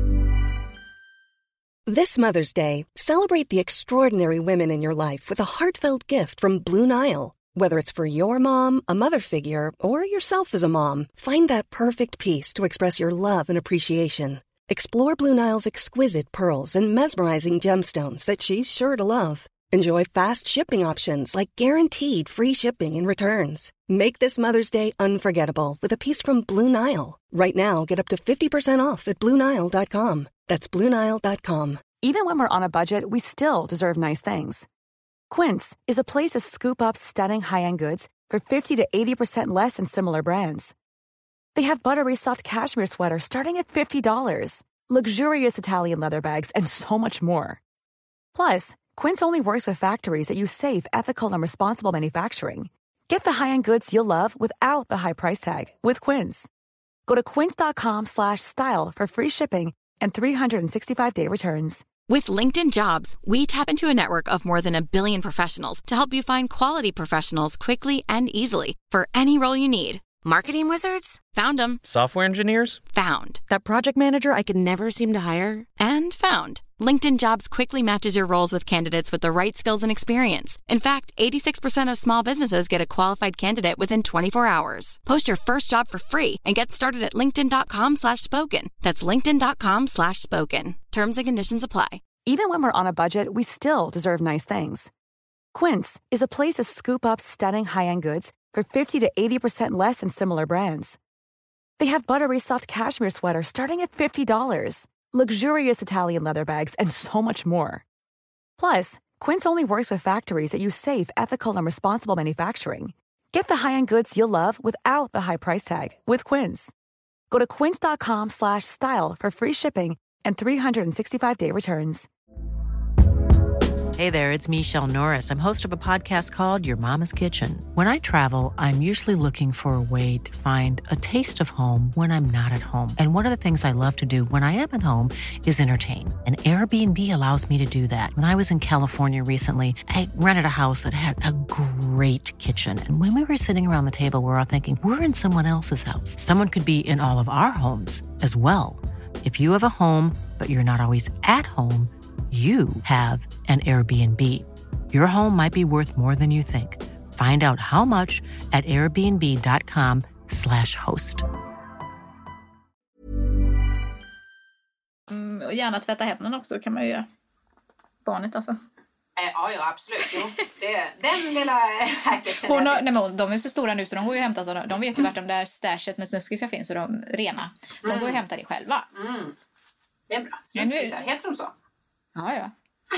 Speaker 9: This Mother's Day, celebrate the extraordinary women in your life with a heartfelt gift from Blue Nile. Whether it's for your mom, a mother figure, or yourself as a mom, find that perfect piece to express your love and appreciation. Explore Blue Nile's exquisite pearls and mesmerizing gemstones that she's sure to love. Enjoy fast shipping options like guaranteed free shipping and returns. Make this Mother's Day unforgettable with a piece from Blue Nile. Right now, get up to fifty percent off at Blue Nile dot com. That's Blue Nile dot com.
Speaker 10: Even when we're on a budget, we still deserve nice things. Quince is a place to scoop up stunning high-end goods for fifty to eighty percent less than similar brands. They have buttery soft cashmere sweaters starting at fifty dollars, luxurious Italian leather bags, and so much more. Plus, Quince only works with factories that use safe, ethical, and responsible manufacturing. Get the high-end goods you'll love without the high price tag with Quince. Go to quince dot com slash style for free shipping and three sixty-five day returns.
Speaker 11: With LinkedIn Jobs, we tap into a network of more than a billion professionals to help you find quality professionals quickly and easily for any role you need. Marketing wizards? Found them.
Speaker 12: Software engineers?
Speaker 11: Found. That project manager I could never seem to hire? And found. LinkedIn Jobs quickly matches your roles with candidates with the right skills and experience. In fact, eighty-six percent of small businesses get a qualified candidate within twenty-four hours. Post your first job for free and get started at linkedin dot com slash spoken. That's linkedin dot com slash spoken. Terms and conditions apply.
Speaker 10: Even when we're on a budget, we still deserve nice things. Quince is a place to scoop up stunning high-end goods for fifty to eighty percent less than similar brands. They have buttery soft cashmere sweaters starting at fifty dollars, luxurious Italian leather bags, and so much more. Plus, Quince only works with factories that use safe, ethical, and responsible manufacturing. Get the high-end goods you'll love without the high price tag with Quince. Go to quince dot com slash style for free shipping and three sixty-five day returns.
Speaker 12: Hey there, it's Michelle Norris. I'm host of a podcast called Your Mama's Kitchen. When I travel, I'm usually looking for a way to find a taste of home when I'm not at home. And one of the things I love to do when I am at home is entertain. And Airbnb allows me to do that. When I was in California recently, I rented a house that had a great kitchen. And when we were sitting around the table, we were all thinking, we're in someone else's house. Someone could be in all of our homes as well. If you have a home, but you're not always at home, you have an Airbnb. Your home might be worth more than you think. Find out how much at airbnb.com slash host.
Speaker 8: Mm, och gärna tvätta händerna också kan man ju göra. Barnet alltså.
Speaker 7: Ja, ja, absolut. Jo. Det, den lilla hacket.
Speaker 8: Hon har, nej, men de är så stora nu så de går ju och hämtar. Så de vet ju vart de där stashet med snuskisar finns. Så de rena. De mm. går och hämtar det själva.
Speaker 7: Mm. Det är bra. Snuskisar, heter de så?
Speaker 8: Ja, ja.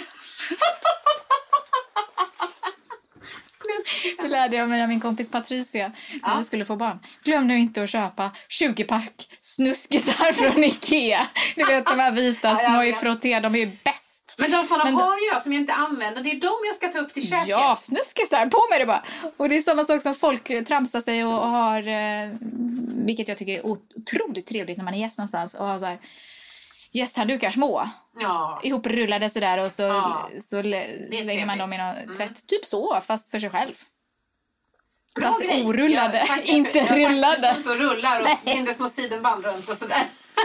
Speaker 8: Det lärde jag mig av min kompis Patricia när ja. vi skulle få barn. Glöm nu inte att köpa tjugo pack snuskisar från Ikea. Ni vet de här vita ja, små i frotté, de är ju bäst.
Speaker 7: Men de sådana har ju jag som jag inte använder. Det är de jag ska ta upp till köket.
Speaker 8: Ja, snuskisar, på med det bara. Och det är samma sak som folk tramsar sig och har, vilket jag tycker är otroligt trevligt när man är gäst någonstans och har så här gästhanddukar små.
Speaker 7: Ja.
Speaker 8: Ihoprullade sådär och så, ja. så lägger man dem i någon mm. tvätt. Typ så, fast för sig själv.
Speaker 7: Bra
Speaker 8: fast
Speaker 7: grej.
Speaker 8: orullade,
Speaker 7: ja,
Speaker 8: inte
Speaker 7: jag
Speaker 8: rullade.
Speaker 7: Jag står och rullar och mindre små sidenband runt och sådär.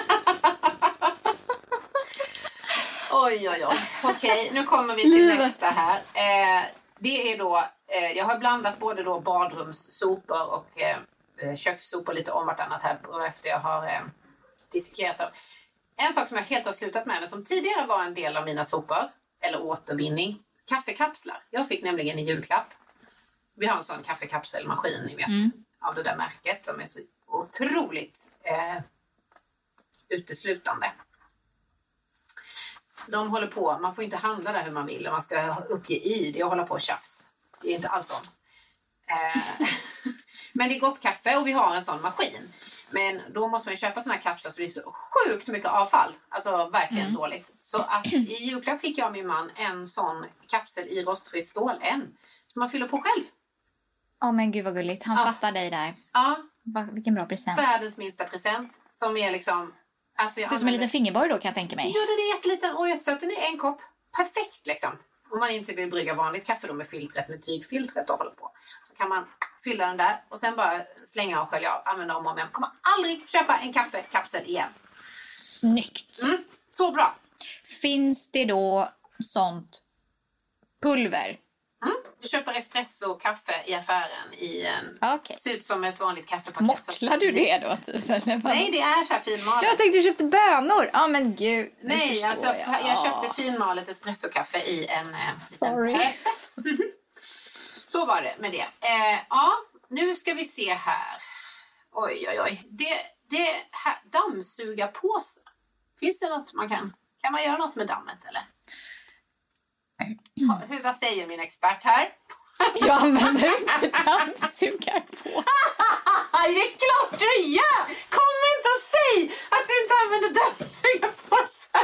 Speaker 7: Oj, oj, oj. Okej, nu kommer vi till nästa här. Eh, det är då, eh, jag har blandat både då badrumssopor och eh, kökssopor lite om vartannat här. Och efter jag har eh, diskerat dem. En sak som jag helt har slutat med, men som tidigare var en del av mina sopor, eller återvinning, kaffekapslar. Jag fick nämligen en julklapp. Vi har en sån kaffekapselmaskin, ni vet, mm. av det där märket som är så otroligt eh, uteslutande. De håller på, man får inte handla där hur man vill, och man ska uppge I D och hålla på och tjafs. Det är inte alls om. Eh, men det är gott kaffe och vi har en sån maskin. Men då måste man köpa såna här kapslar så det är så sjukt mycket avfall. Alltså verkligen mm. dåligt. Så att i julklapp fick jag och min man en sån kapsel i rostfritt stål. En. Som man fyller på själv.
Speaker 8: Åh oh, men gud vad gulligt. Han ja. fattar dig där.
Speaker 7: Ja.
Speaker 8: Va, vilken bra present.
Speaker 7: Världens minsta present. Som är liksom... Alltså jag
Speaker 8: så använder... som en liten fingerborg då kan jag tänka mig.
Speaker 7: Ja, den är jätteliten. Och så att den är en kopp. Perfekt liksom. Om man inte vill brygga vanligt kaffe då med filtret, med tygfiltret och hålla på. Så kan man fylla den där och sen bara slänga och skölja av. Använda om och om. Man kommer aldrig köpa en kaffekapsel igen.
Speaker 8: Snyggt.
Speaker 7: Mm, så bra.
Speaker 8: Finns det då sånt pulver?
Speaker 7: Mm, du köper espresso kaffe i affären i en...
Speaker 8: Okay.
Speaker 7: Ser ut som ett vanligt kaffepaket.
Speaker 8: Måttlar du det då? Typ,
Speaker 7: nej, det är så här finmalet.
Speaker 8: Jag tänkte du köpte bönor. Ja, men gud.
Speaker 7: Nej, alltså jag.
Speaker 8: jag.
Speaker 7: jag köpte finmalet espresso-kaffe i en eh,
Speaker 8: Sorry.
Speaker 7: liten pöse. Så var det med det. Eh, ja, nu ska vi se här. Oj, oj, oj. Det, det här, dammsugarpåse. Finns det något man kan... Kan man göra något med dammet, eller? Ja, hur, vad säger min expert här?
Speaker 8: Jag använder inte dammsugarpåse.
Speaker 7: Det är klart du gör! Kom inte och säg att du inte använder dammsugarpåse.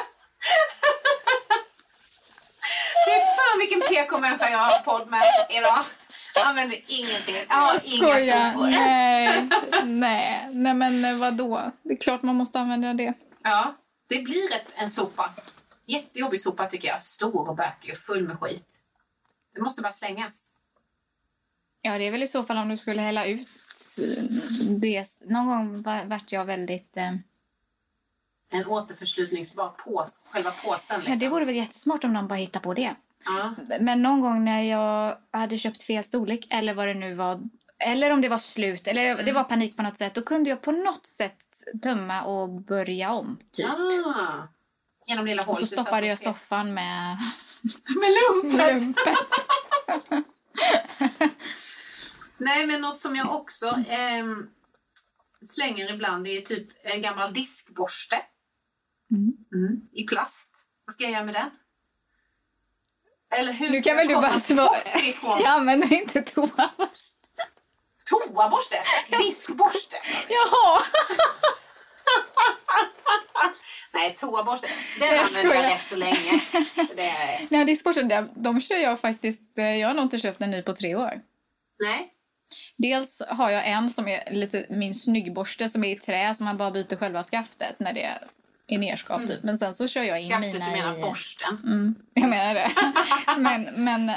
Speaker 7: Det är fan vilken P K-människa jag har podd med idag. Jag använder ingenting. Jag har jag inga sopor.
Speaker 8: Nej, nej, nej men vadå? Det är klart man måste använda det.
Speaker 7: Ja, det blir ett, en sopa. Jättejobbig sopa tycker jag. Stor och bökig och full med skit. Det måste bara slängas.
Speaker 8: Ja, det är väl i så fall om du skulle hälla ut det. Någon gång vart jag väldigt... Eh...
Speaker 7: En återförslutningsbar pås, själva påsen. Liksom.
Speaker 8: Ja, det vore väl jättesmart om de bara hittar på det.
Speaker 7: Ja.
Speaker 8: Men någon gång när jag hade köpt fel storlek eller vad det nu var, eller om det var slut, eller mm. det var panik på något sätt, då kunde jag på något sätt tömma och börja om, typ.
Speaker 7: Ah. Genom lilla hål.
Speaker 8: Och så stoppade jag soffan med...
Speaker 7: med lumpet. lumpet. Nej, men något som jag också eh, slänger ibland är typ en gammal diskborste.
Speaker 8: Mm.
Speaker 7: Mm. I plast. Vad ska jag göra med den? Eller hur
Speaker 8: nu
Speaker 7: ska
Speaker 8: kan väl du bara svara. Jag använder inte toaborste.
Speaker 7: Toaborste? Diskborste?
Speaker 8: Jaha.
Speaker 7: Nej, toaborste. Den använder jag rätt så länge. Det är...
Speaker 8: Nej, diskborsten, de, de kör jag faktiskt... Jag har nog inte köpt en ny på tre år.
Speaker 7: Nej.
Speaker 8: Dels har jag en som är lite min snyggborste som är i trä som man bara byter själva skaftet när det är nerskapt typ. Men sen så kör jag in
Speaker 7: skaftet,
Speaker 8: mina
Speaker 7: du menar
Speaker 8: i...
Speaker 7: borsten?
Speaker 8: Mm, jag menar det. men men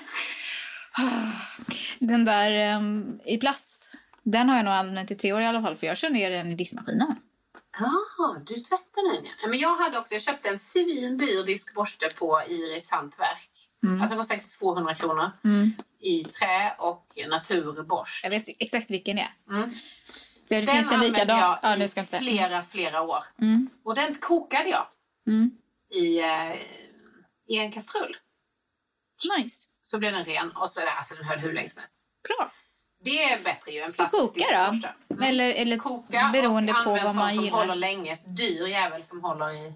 Speaker 8: den där um, i plast, den har jag nog använt i tre år i alla fall för jag kör ner den i diskmaskinen.
Speaker 7: Ja, du tvättar den ja. Men jag hade också, jag köpte en svindyr diskborste på Iris hantverk. Mm. Alltså den kostar tvåhundra kronor. Mm. I trä och naturborst.
Speaker 8: Jag vet exakt vilken det är.
Speaker 7: Mm.
Speaker 8: För det den finns en likadan.
Speaker 7: Jag
Speaker 8: ja,
Speaker 7: i
Speaker 8: inte.
Speaker 7: flera, flera år.
Speaker 8: Mm.
Speaker 7: Och den kokade jag.
Speaker 8: Mm.
Speaker 7: I, uh, i en kastrull.
Speaker 8: Nice.
Speaker 7: Så blev den ren. Och så alltså, den höll hur länge som helst.
Speaker 8: Bra.
Speaker 7: Det är bättre ju än
Speaker 8: plastisk diskborste. Mm. Eller, eller
Speaker 7: koka
Speaker 8: beroende
Speaker 7: och
Speaker 8: på vad man
Speaker 7: som
Speaker 8: gillar.
Speaker 7: Håller länge. Dyr jävel som håller i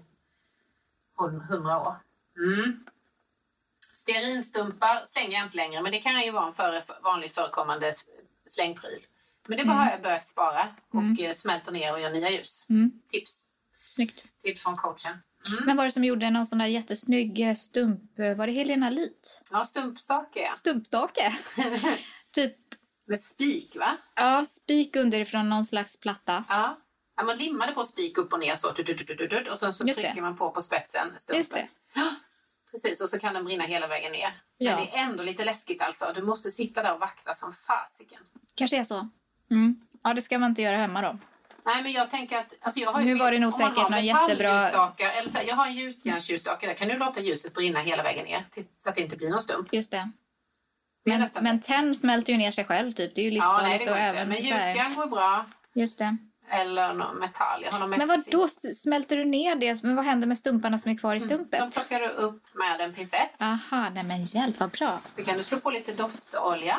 Speaker 7: hundra år. Mm. Stearinstumpar slänger jag inte längre. Men det kan ju vara en för, vanligt förekommande slängpryl. Men det mm. har jag börjat spara. Och mm. smälter ner och gör nya ljus.
Speaker 8: Mm.
Speaker 7: Tips.
Speaker 8: Snyggt.
Speaker 7: Tips från coachen. Mm.
Speaker 8: Men var det som gjorde någon sån där jättesnygg stump? Var det Helena Lyth?
Speaker 7: Ja, stumpstake.
Speaker 8: Stumpstake? Typ.
Speaker 7: Med spik, va?
Speaker 8: Ja, spik underifrån någon slags platta.
Speaker 7: Ja. Ja, man limmade på spik upp och ner så. Och sen så
Speaker 8: Just
Speaker 7: trycker
Speaker 8: det.
Speaker 7: man på på spetsen. Stumpen.
Speaker 8: Just det.
Speaker 7: Ja, precis. Och så kan den brinna hela vägen ner.
Speaker 8: Ja.
Speaker 7: Men det är ändå lite läskigt alltså. Du måste sitta där och vakta som fasiken.
Speaker 8: Kanske är så. Mm. Ja, det ska man inte göra hemma då.
Speaker 7: Nej, men jag tänker att... Alltså jag har
Speaker 8: nu
Speaker 7: ju,
Speaker 8: var det nog säkert någon jättebra...
Speaker 7: Eller så här, jag har en gjutjärnsljusstake där. Kan du låta ljuset brinna hela vägen ner? Tills, så att det inte blir någon stump.
Speaker 8: Just det. Men, men, men tenn smälter ju ner sig själv typ. Det är ju livsfarligt.
Speaker 7: Ja, nej, det går
Speaker 8: och
Speaker 7: inte.
Speaker 8: Även,
Speaker 7: men gjutjärn går bra.
Speaker 8: Just det.
Speaker 7: Eller någon metall. Jag har någon
Speaker 8: men vad då smälter du ner det? Men vad händer med stumparna som är kvar i stumpet?
Speaker 7: Mm. De plockar du upp med en pincett.
Speaker 8: Aha, nej men hjälp, vad bra.
Speaker 7: Så kan du slå på lite doftolja.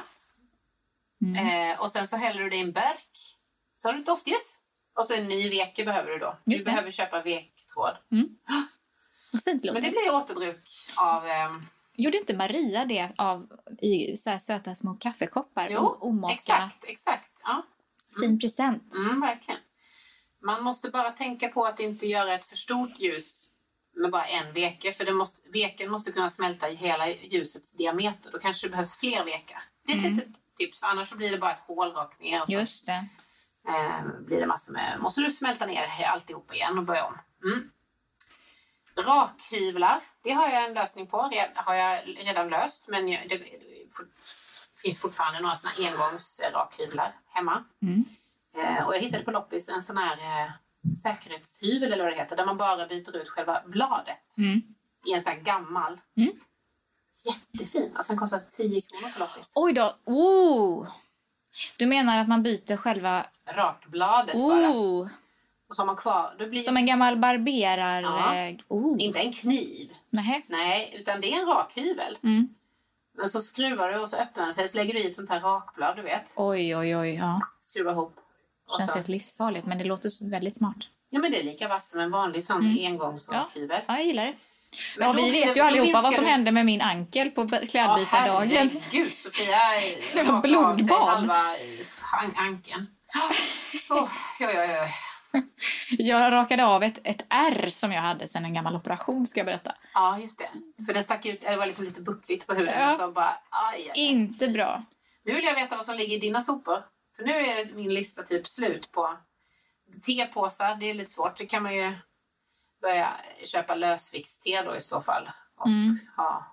Speaker 7: Mm. Eh, och sen så häller du det i en burk. Så har du ett doftljus. Och så en ny veke behöver du då.
Speaker 8: Just
Speaker 7: du
Speaker 8: det.
Speaker 7: behöver köpa vektråd.
Speaker 8: Mm. Vad fint låter.
Speaker 7: Men det blir återbruk av... Eh...
Speaker 8: Gjorde inte Maria det av i så här söta små kaffekoppar?
Speaker 7: Jo,
Speaker 8: omaka.
Speaker 7: exakt, exakt. Ja. Mm.
Speaker 8: Fin present.
Speaker 7: Mm, verkligen. Man måste bara tänka på att inte göra ett för stort ljus med bara en veke. För det måste, veken måste kunna smälta i hela ljusets diameter. Då kanske det behövs fler vekar. Det är ett mm. litet tips. För annars så blir det bara ett hål rakt ner. Och så.
Speaker 8: Just det.
Speaker 7: Eh, blir det massor med... Måste du smälta ner alltihopa igen och börja om. Mm. Rakhyvlar. Det har jag en lösning på. Det har jag redan löst. Men jag, det, det finns fortfarande några såna engångsrakhyvlar hemma.
Speaker 8: Mm.
Speaker 7: Eh, och jag hittade på loppis en sån här eh, säkerhetshyvel eller vad det heter. Där man bara byter ut själva bladet.
Speaker 8: Mm.
Speaker 7: I en sån här gammal.
Speaker 8: Mm.
Speaker 7: Jättefin. Alltså den kostar tio kronor på loppis.
Speaker 8: Oj då. Oh. Du menar att man byter själva...
Speaker 7: rakbladet
Speaker 8: oh.
Speaker 7: bara. Och så har man kvar. Det blir...
Speaker 8: Som en gammal barberar...
Speaker 7: Ja.
Speaker 8: Oh.
Speaker 7: Inte en kniv.
Speaker 8: Nej.
Speaker 7: Nej, utan det är en rakhyvel.
Speaker 8: Mm.
Speaker 7: Men så skruvar du och så öppnar den sig. Så lägger du i ett sånt här rakblad, du vet.
Speaker 8: Oj, oj, oj. Ja.
Speaker 7: Skruva ihop.
Speaker 8: Det känns så... livsfarligt, men det låter väldigt smart.
Speaker 7: Ja, men det är lika vass som en vanlig sån mm. engångsrakhyvel.
Speaker 8: Ja. ja, jag gillar det. Men ja, vi vet ju allihopa vad som du... hände med min ankel på klädbytardagen.
Speaker 7: Ja, herregud, Sofia rakade av sig halva ankeln. Oh, oj, oj, oj.
Speaker 8: Jag rakade av ett, ett ärr som jag hade sedan en gammal operation, ska jag berätta.
Speaker 7: Ja, just det. För den stack ut, det var liksom lite buckligt på huden. Ja. Och så bara, aj, aj.
Speaker 8: Inte bra.
Speaker 7: Nu vill jag veta vad som ligger i dina sopor. För nu är min lista typ slut på tepåsar. Det är lite svårt. Det kan man ju börja köpa lösviktste då i så fall. Och
Speaker 8: mm.
Speaker 7: ha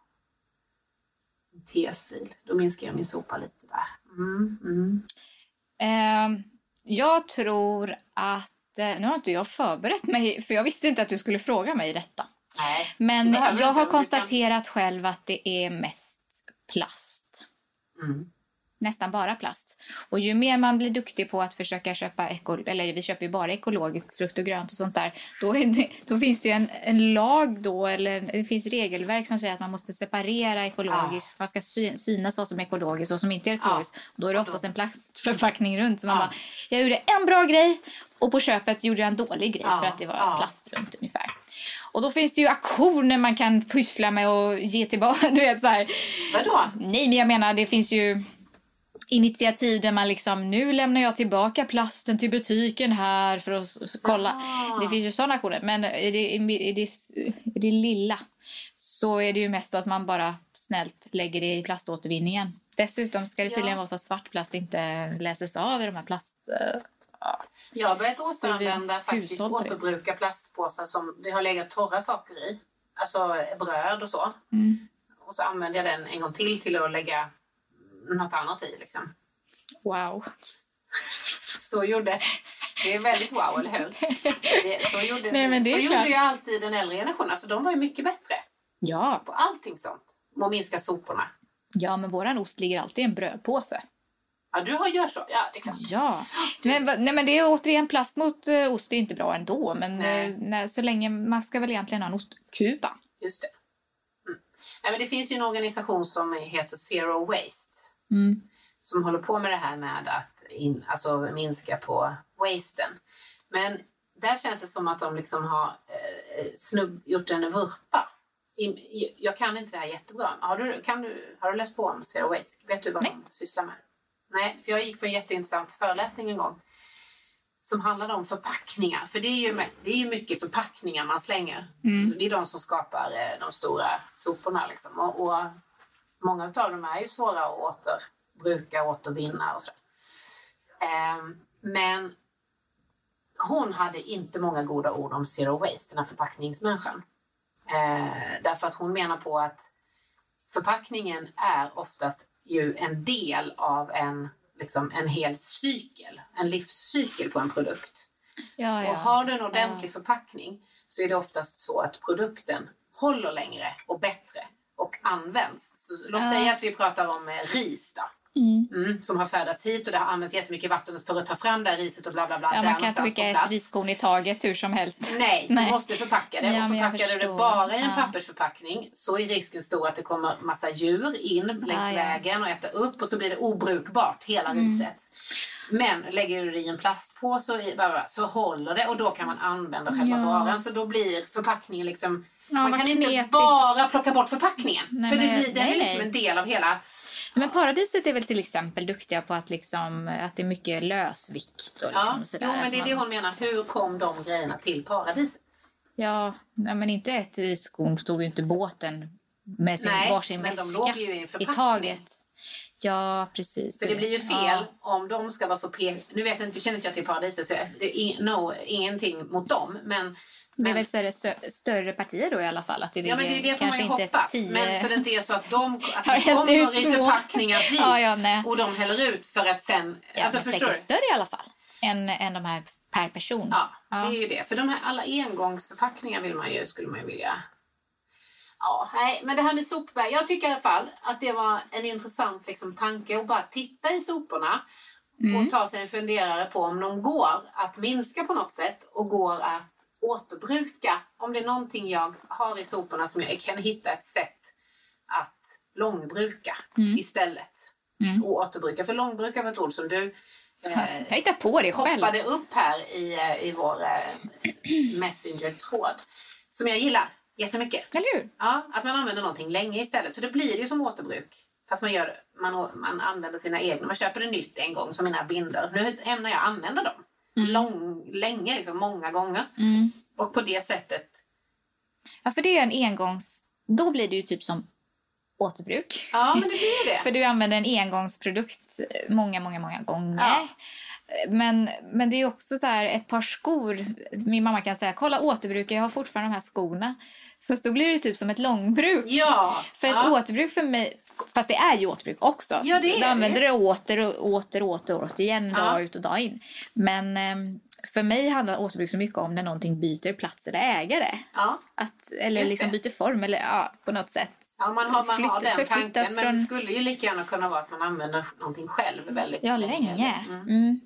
Speaker 7: tesil. Då minskar jag min sopa lite där. Mm, mm.
Speaker 8: Eh, jag tror att... Nu har inte jag förberett mig, för jag visste inte att du skulle fråga mig detta.
Speaker 7: Nej,
Speaker 8: men jag har konstaterat kan... själv att det är mest plast.
Speaker 7: Mm.
Speaker 8: Nästan bara plast. Och ju mer man blir duktig på att försöka köpa eko, eller vi köper ju bara ekologiskt frukt och grönt och sånt där, då, är det, då finns det ju en, en lag då, eller det finns regelverk som säger att man måste separera ekologiskt, ja. Man ska sy, synas vad som är ekologiskt och som inte är ekologiskt. Ja. Då är det oftast en plastförpackning runt, så man ja. bara, jag gjorde en bra grej och på köpet gjorde jag en dålig grej ja. för att det var ja. plast runt ungefär. Och då finns det ju aktioner man kan pyssla med och ge tillbaka, du vet så här.
Speaker 7: Vadå?
Speaker 8: Nej, men jag menar, det finns ju initiativ där man liksom, nu lämnar jag tillbaka plasten till butiken här för att kolla. Ah. Det finns ju sådana aktioner. Men är det, är, det, är det lilla så är det ju mest att man bara snällt lägger det i plaståtervinningen. Dessutom ska det tydligen ja. vara så att svart plast inte läses av i de här plast...
Speaker 7: Ja. Jag har börjat återanvända faktiskt återbruka plastpåsar som det har legat torra saker i. Alltså bröd och så. Mm. Och så använder jag den en gång till till att lägga något annat i liksom.
Speaker 8: Wow.
Speaker 7: Så gjorde... Det är väldigt wow, eller hur? Det, så gjorde, Nej, men det så gjorde ju alltid den äldre generationen. Alltså de var ju mycket bättre.
Speaker 8: Ja.
Speaker 7: På allting sånt. Och minska soporna.
Speaker 8: Ja, men våran ost ligger alltid i en brödpåse.
Speaker 7: Ja, du har gör så. Ja, det är klart.
Speaker 8: Ja. Men, nej, men det är återigen plast mot uh, ost är inte bra ändå. Men nej. Nej, så länge man ska väl egentligen ha en ostkupa.
Speaker 7: Just det. Mm. Nej, men det finns ju en organisation som heter Zero Waste.
Speaker 8: Mm.
Speaker 7: Som håller på med det här med att in, alltså minska på wasten. Men där känns det som att de liksom har eh, snubb, gjort en vurpa. I, jag kan inte det här jättebra. Har du, kan du, har du läst på om Zero Waste? Vet du vad Nej. de sysslar med? Nej, för jag gick på en jätteintressant föreläsning en gång. Som handlade om förpackningar. För det är ju, mest, det är ju mycket förpackningar man slänger. Mm. Det är de som skapar eh, de stora soporna. Liksom. Och, och många av dem är ju svåra att återbruka, återvinna och sådär. Eh, men hon hade inte många goda ord om Zero Waste, den här förpackningsmänniskan. Eh, därför att hon menar på att förpackningen är oftast ju en del av en, liksom, en hel cykel, en livscykel på en produkt.
Speaker 8: Ja, ja.
Speaker 7: Och har du en ordentlig ja. förpackning så är det oftast så att produkten håller längre och bättre och används. Så låt ja. säga att vi pratar om eh, ris då. Mm. Mm, som har färdats hit och det har använts jättemycket vatten för att ta fram det här riset och bla bla bla.
Speaker 8: Ja, man kan inte skicka ett riskorn i taget hur som helst.
Speaker 7: Nej, Nej. du måste förpacka det. Ja, och förpackar du det bara i en ja. pappersförpackning så är risken stor att det kommer massa djur in längs ja, ja. vägen och äta upp och så blir det obrukbart hela mm. riset. Men lägger du det i en plastpåse så håller det och då kan man använda själva ja. varan. Så då blir förpackningen liksom... Ja, man kan knepigt. inte bara plocka bort förpackningen. Nej, för det blir, det är liksom en del av hela...
Speaker 8: Men Paradiset är väl till exempel duktiga på att, liksom, att det är mycket lösvikt och liksom
Speaker 7: ja,
Speaker 8: sådär.
Speaker 7: Jo, men det är man... det hon menar. Hur kom de grejerna till Paradiset?
Speaker 8: Ja, men inte ett riskorn stod ju inte båten med sin
Speaker 7: Nej,
Speaker 8: varsin
Speaker 7: men
Speaker 8: väska
Speaker 7: de låg ju i en förpackning.
Speaker 8: I taget. Ja, precis.
Speaker 7: För det blir ju fel ja. om de ska vara så pe... Nu vet jag inte, du känner inte jag till Paradiset så det är no, ingenting mot dem, men...
Speaker 8: Det är väl större, större partier då i alla fall. Att det
Speaker 7: ja, men det är det får man ju hoppas. Tio... Men så det inte är så att de att
Speaker 8: de
Speaker 7: kommer i förpackningar dit
Speaker 8: ja, ja,
Speaker 7: och de häller ut för att sen...
Speaker 8: Ja,
Speaker 7: alltså,
Speaker 8: men förstår säkert större i alla fall än, än de här per person.
Speaker 7: Ja, ja, det är ju det. För de här alla engångsförpackningar vill man ju, skulle man ju vilja... Ja, nej, men det här med sopberg. Jag tycker i alla fall att det var en intressant liksom, tanke att bara titta i soporna mm. och ta sig en funderare på om de går att minska på något sätt och går att återbruka. Om det är någonting jag har i soporna som jag kan hitta ett sätt att långbruka mm. istället. Mm. Och återbruka. För långbruka var ett ord som du
Speaker 8: eh, jag hittar på det själv.
Speaker 7: hoppade upp här i, i vår eh, Messenger-tråd. Som jag gillar jättemycket.
Speaker 8: Eller hur?
Speaker 7: Ja, att man använder någonting länge istället. För det blir ju som återbruk. Fast man, gör, man, man använder sina egna. Man köper det nytt en gång som mina binder. Nu ämnar jag använda dem. Mm. Lång, länge, liksom, många gånger.
Speaker 8: Mm.
Speaker 7: Och på det sättet...
Speaker 8: Ja, för det är en engångs... Då blir det ju typ som återbruk.
Speaker 7: Ja, men det blir det.
Speaker 8: För du använder en engångsprodukt många, många, många gånger. Ja. Men, men det är också så här, ett par skor. Min mamma kan säga, kolla återbruk, jag har fortfarande de här skorna. Så då blir det typ som ett långbruk.
Speaker 7: Ja.
Speaker 8: För ett ja. återbruk för mig... Fast det är ju återbruk också.
Speaker 7: Ja, det är
Speaker 8: du använder
Speaker 7: det.
Speaker 8: det åter och åter och åter, åter igen ja. dag ut och dag in. Men eh, för mig handlar återbruk så mycket om när någonting byter plats eller ägare.
Speaker 7: Ja.
Speaker 8: Att, eller
Speaker 7: Just
Speaker 8: liksom
Speaker 7: det.
Speaker 8: byter form eller ja, på något sätt.
Speaker 7: Ja, man har, man har den tanken.
Speaker 8: Från...
Speaker 7: Men det skulle ju lika gärna kunna vara att man använder någonting själv väldigt
Speaker 8: ja,
Speaker 7: länge.
Speaker 8: länge. Mm. Mm.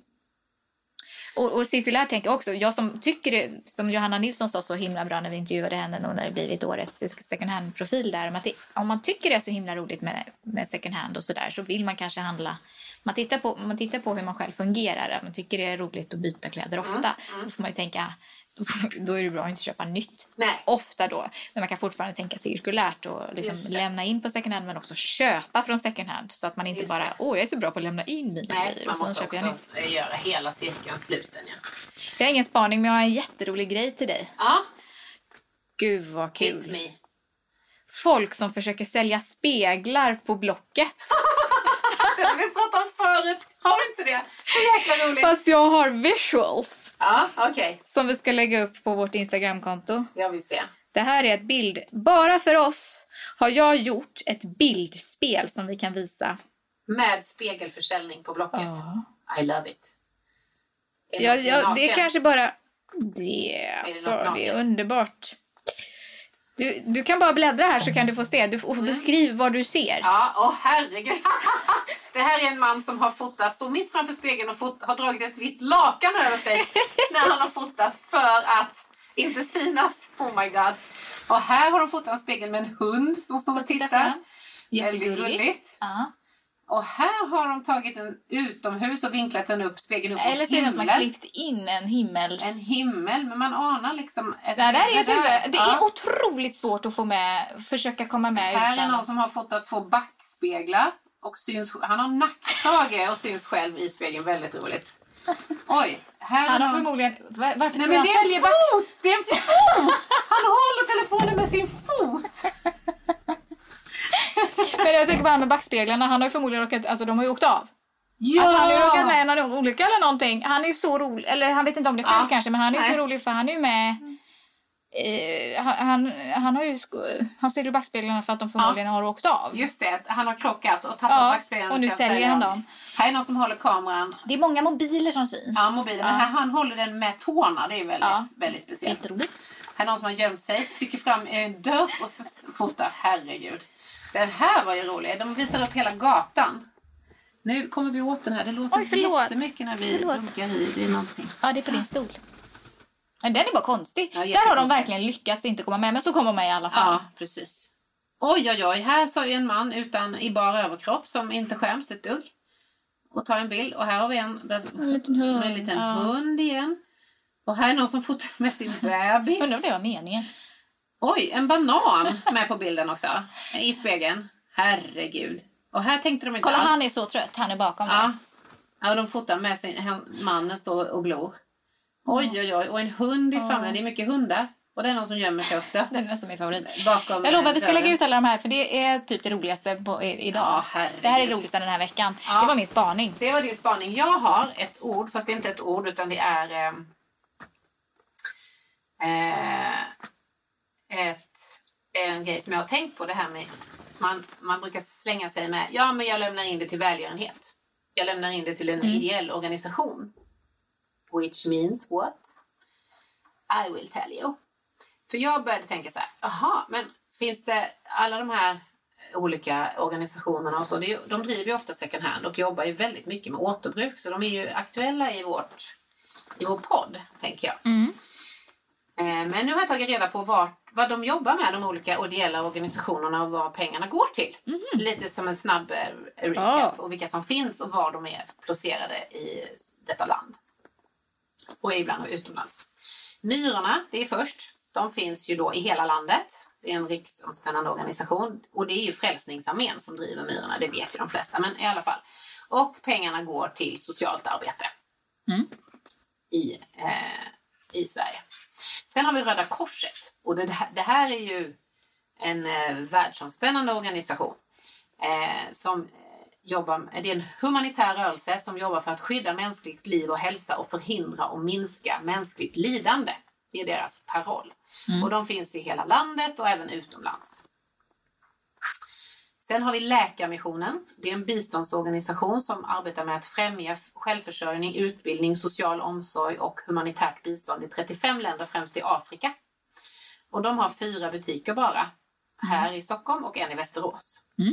Speaker 8: Och, och cirkulärt tänker jag också. Jag som tycker det, som Johanna Nilsson sa så himla bra när vi intervjuade henne och när det blivit årets second hand-profil där. Om, att det, om man tycker det är så himla roligt med, med second hand och sådär så vill man kanske handla man tittar på, man tittar på hur man själv fungerar. Man tycker det är roligt att byta kläder ofta. Mm. Mm. Då får man ju tänka, då är det bra att inte köpa nytt.
Speaker 7: Nej.
Speaker 8: Ofta då. Men man kan fortfarande tänka cirkulärt och liksom lämna in på second hand, men också köpa från second hand. Så att man inte Just bara, åh jag är så bra på att lämna in mina
Speaker 7: Nej,
Speaker 8: grejer.
Speaker 7: Man
Speaker 8: och sen
Speaker 7: måste
Speaker 8: köper
Speaker 7: också jag nytt. Göra hela cirkeln sluten. Ja.
Speaker 8: Jag har ingen spaning, men jag har en jätterolig grej till dig.
Speaker 7: Ja.
Speaker 8: Gud vad kul.
Speaker 7: Hit me.
Speaker 8: Folk som försöker sälja speglar på Blocket.
Speaker 7: Det har vi pratat om förut. Har vi inte det? Det är jäkla roligt.
Speaker 8: Fast jag har visuals.
Speaker 7: Ja, okej. Okay.
Speaker 8: Som vi ska lägga upp på vårt Instagramkonto.
Speaker 7: Jag vill se.
Speaker 8: Det här är ett bild. Bara för oss har jag gjort ett bildspel som vi kan visa.
Speaker 7: Med spegelförsäljning på Blocket.
Speaker 8: Ja.
Speaker 7: I love it.
Speaker 8: Är ja, ja, det är kanske bara... Det, är alltså, det, det är underbart. Du, du kan bara bläddra här så kan du få se. Du får mm. beskriva vad du ser.
Speaker 7: Ja, åh herregud. Det här är en man som har fotat, står mitt framför spegeln och fot, har dragit ett vitt lakan över sig när han har fotat för att inte synas. Oh my god. Och här har de fotat en spegel med en hund som står och tittar.
Speaker 8: Jättegulligt. Ja.
Speaker 7: Och här har de tagit en utomhus och vinklat den upp, spegeln upp.
Speaker 8: Eller så är det att man klippt in en himmels...
Speaker 7: En himmel, men man anar liksom...
Speaker 8: Ett det, där är det, där. det ja. är otroligt svårt att få med, försöka komma med.
Speaker 7: Här
Speaker 8: utan...
Speaker 7: är någon som har fotat två backspeglar. Och syns, han har nackkrage och syns själv i spegeln, väldigt roligt. Oj, här
Speaker 8: han har
Speaker 7: någon...
Speaker 8: förmodligen... Var, varför
Speaker 7: Nej,
Speaker 8: tror
Speaker 7: men det är en fot!
Speaker 8: Back...
Speaker 7: Det är en fot! Han håller telefonen med sin fot!
Speaker 8: Men jag tänker bara med backspeglarna, han har ju förmodligen råkat, alltså de har ju åkt av.
Speaker 7: Ja!
Speaker 8: Alltså, han har ju råkat med någon olycka eller någonting. Han är ju så rolig, eller han vet inte om det själv ja. kanske, men han är ju så rolig för han är ju med... Eh, han, han, han har ju sko- han ser ju backspeglarna för att de förmodligen ja. har åkt av.
Speaker 7: Just det, han har krockat och tappat ja, backspeglarna.
Speaker 8: Och nu säljer han dem.
Speaker 7: Här är någon som håller kameran.
Speaker 8: Det är många mobiler som syns.
Speaker 7: Ja, mobiler. Ja. Men här han håller den med tårna. Det är väldigt, ja. väldigt speciellt.
Speaker 8: Jätteroligt.
Speaker 7: Här är någon som har gömt sig, sticker fram en dörr och så fotar. Herregud. Den här var ju rolig. De visar upp hela gatan. Nu kommer vi åt den här. Det låter Oj, jättemycket när vi runkar i. Det är någonting.
Speaker 8: Ja, det är på din stol. Men den är bara konstig. Ja, där har de verkligen lyckats inte komma med. Men så kommer de med i alla fall.
Speaker 7: Ja, precis. Oj, oj, oj. Här så är en man utan i bara överkropp som inte skäms ett dugg. Och tar en bild. Och här har vi en, där,
Speaker 8: en liten hund,
Speaker 7: en liten
Speaker 8: ja.
Speaker 7: hund igen. Och här är någon som fotar med sin bebis.
Speaker 8: Undrar om det var meningen.
Speaker 7: Oj, en banan med på bilden också. I spegeln. Herregud. Och här tänkte de inte
Speaker 8: Kolla,
Speaker 7: alls.
Speaker 8: han är så trött. Han är bakom
Speaker 7: ja.
Speaker 8: där.
Speaker 7: Ja, de fotar med sin... Mannen står och glor. Oj, oj, oj. Och en hund i framme. Det är mycket hundar. Och det är någon som gömmer sig också.
Speaker 8: Det är nästan min favorit.
Speaker 7: Bakom
Speaker 8: jag lovar, vi ska lägga ut alla de här. För det är typ det roligaste på, idag. Ja, det här är det roligaste den här veckan. Ja. Det var min spaning.
Speaker 7: Det var din spaning. Jag har ett ord, fast det är inte ett ord utan det är... Eh, eh, ett, en grej som jag har tänkt på. Det här med... Man, man brukar slänga sig med... Ja, men jag lämnar in det till välgörenhet. Jag lämnar in det till en mm. ideell organisation. Which means what? I will tell you. För jag började tänka så här, aha, men finns det alla de här olika organisationerna och så, det, de driver ju ofta second hand och jobbar ju väldigt mycket med återbruk, så de är ju aktuella i vårt i vår podd, tänker jag.
Speaker 8: Mm.
Speaker 7: Eh, men nu har jag tagit reda på vart, vad de jobbar med, de olika ideella organisationerna, och vad pengarna går till. Mm. Lite som en snabb eh, recap, oh. och vilka som finns och var de är placerade i detta land. Och ibland och utomlands. Myrorna, det är först. De finns ju då i hela landet. Det är en riksomspännande organisation. Och det är ju Frälsningsarmén som driver Myrorna. Det vet ju de flesta, men i alla fall. Och pengarna går till socialt arbete.
Speaker 8: Mm.
Speaker 7: I, eh, i Sverige. Sen har vi Röda Korset. Och det, det här är ju en eh, världsomspännande organisation. Eh, som... Jobbar, det är en humanitär rörelse som jobbar för att skydda mänskligt liv och hälsa och förhindra och minska mänskligt lidande. Det är deras paroll. Mm. Och de finns i hela landet och även utomlands. Sen har vi Läkarmissionen. Det är en biståndsorganisation som arbetar med att främja självförsörjning, utbildning, social omsorg och humanitärt bistånd i trettiofem länder, främst i Afrika. Och de har fyra butiker bara här mm. i Stockholm och en i Västerås.
Speaker 8: Mm.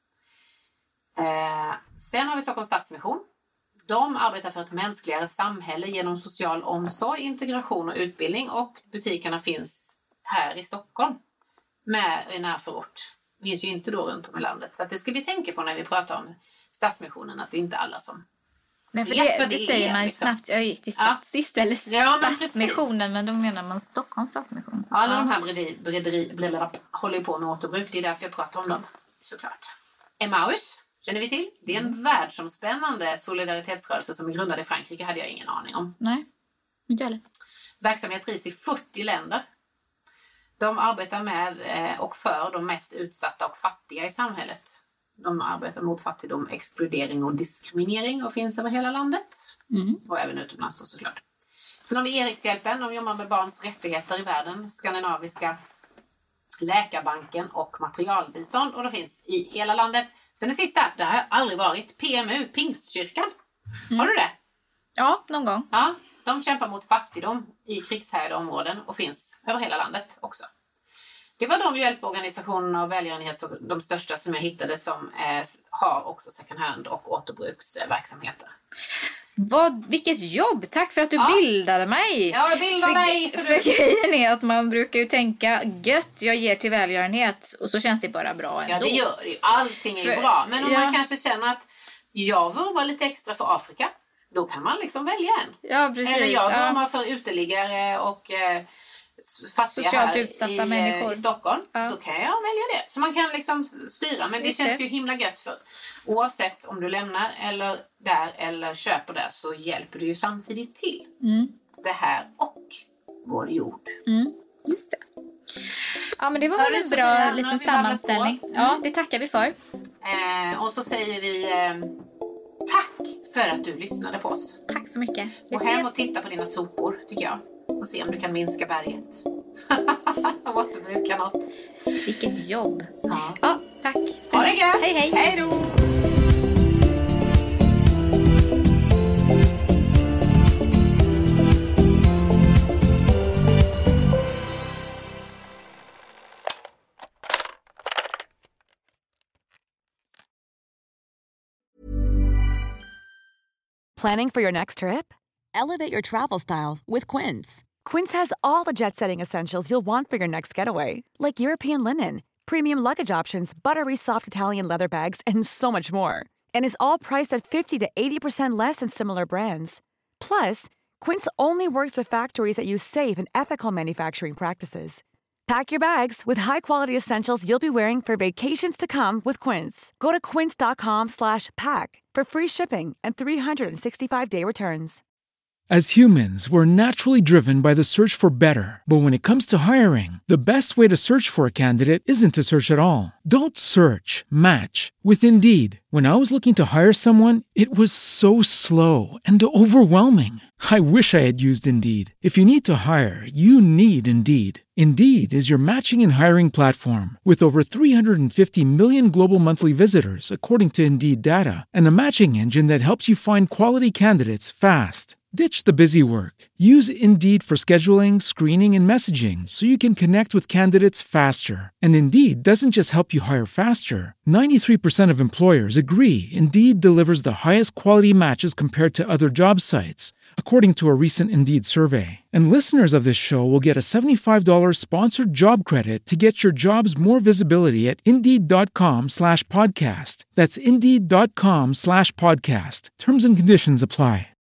Speaker 7: Eh, sen har vi Stockholms Stadsmission. De arbetar för ett mänskligare samhälle genom social omsorg, integration och utbildning. Och butikerna finns här i Stockholm med en närförort. Det finns ju inte då runt om i landet. Så att det ska vi tänka på när vi pratar om Stadsmissionen, att det är inte alla som
Speaker 8: Nej, för det, det, det säger är, man ju liksom. Snabbt. Jag gick till Stadsist ja. eller ja, Stadsmissionen, men då menar man Stockholms Stadsmission.
Speaker 7: Ja, alla ja. de här brederi, brederi, brederi, håller på med återbruk. Det är därför jag pratar om dem, såklart. Emmaus känner vi till. Det är en mm. världsomspännande solidaritetsrörelse som är grundad i Frankrike, hade jag ingen aning om.
Speaker 8: Nej, inte heller.
Speaker 7: Verksamhet drivs i fyrtio länder. De arbetar med och för de mest utsatta och fattiga i samhället. De arbetar mot fattigdom, exkludering och diskriminering och finns över hela landet. Mm. Och även utomlands då, såklart. Sen har vi Erikshjälpen, de jobbar med barns rättigheter i världen. Skandinaviska läkarbanken och materialbistånd. Och det finns i hela landet. Sen det sista, det har jag aldrig varit. P M U, Pingstkyrkan. Mm. Har du det?
Speaker 8: Ja, någon gång.
Speaker 7: Ja, de kämpar mot fattigdom i krigshärjade områden och finns över hela landet också. Det var de hjälporganisationerna och välgörenhet, de största som jag hittade, som eh, har också second hand och återbruksverksamheter.
Speaker 8: Vad, vilket jobb! Tack för att du
Speaker 7: ja.
Speaker 8: bildade mig.
Speaker 7: Ja, jag bildade
Speaker 8: för,
Speaker 7: dig. Så
Speaker 8: för du... grejen är att man brukar ju tänka, gött, jag ger till välgörenhet och så känns det bara bra ändå.
Speaker 7: Ja, det gör det ju. Allting är ju för, bra. Men om ja. man kanske känner att jag vurmar lite extra för Afrika, då kan man liksom välja en.
Speaker 8: Ja, precis.
Speaker 7: Eller jag vurmar ja. för uteliggare och... Eh, fattiga
Speaker 8: socialt
Speaker 7: här
Speaker 8: utsatta
Speaker 7: i,
Speaker 8: människor
Speaker 7: i Stockholm,
Speaker 8: ja.
Speaker 7: då kan jag välja det. Så man kan liksom styra, men det Just känns det. ju himla gött för oavsett om du lämnar eller där eller köper där, så hjälper du ju samtidigt till.
Speaker 8: Mm.
Speaker 7: Det här och vår jord.
Speaker 8: Mm. Just det. Ja, men det var väl en bra Sofia, liten sammanställning. Mm. Ja, det tackar vi för.
Speaker 7: Eh, och så säger vi eh, tack för att du lyssnade på oss.
Speaker 8: Tack så mycket.
Speaker 7: Och hem och titta på dina sopor, tycker jag. Och se om du kan minska berget. Återbruka något.
Speaker 8: Vilket jobb.
Speaker 7: Ja,
Speaker 8: ja tack.
Speaker 7: Ha det gött.
Speaker 8: Hej, hej.
Speaker 7: Hej då.
Speaker 10: Planning for your next trip? Elevate your travel style with Quince. Quince has all the jet-setting essentials you'll want for your next getaway, like European linen, premium luggage options, buttery soft Italian leather bags, and so much more. And is all priced at fifty to eighty percent less than similar brands. Plus, Quince only works with factories that use safe and ethical manufacturing practices. Pack your bags with high-quality essentials you'll be wearing for vacations to come with Quince. Go to quince.com slash pack for free shipping and three sixty-five day returns.
Speaker 13: As humans, we're naturally driven by the search for better. But when it comes to hiring, the best way to search for a candidate isn't to search at all. Don't search, match with Indeed. When I was looking to hire someone, it was so slow and overwhelming. I wish I had used Indeed. If you need to hire, you need Indeed. Indeed is your matching and hiring platform with over three hundred fifty million global monthly visitors, according to Indeed data, and a matching engine that helps you find quality candidates fast. Ditch the busy work. Use Indeed for scheduling, screening, and messaging so you can connect with candidates faster. And Indeed doesn't just help you hire faster. ninety-three percent of employers agree Indeed delivers the highest quality matches compared to other job sites, according to a recent Indeed survey. And listeners of this show will get a seventy-five dollars sponsored job credit to get your jobs more visibility at Indeed.com slash podcast. That's Indeed.com slash podcast. Terms and conditions apply.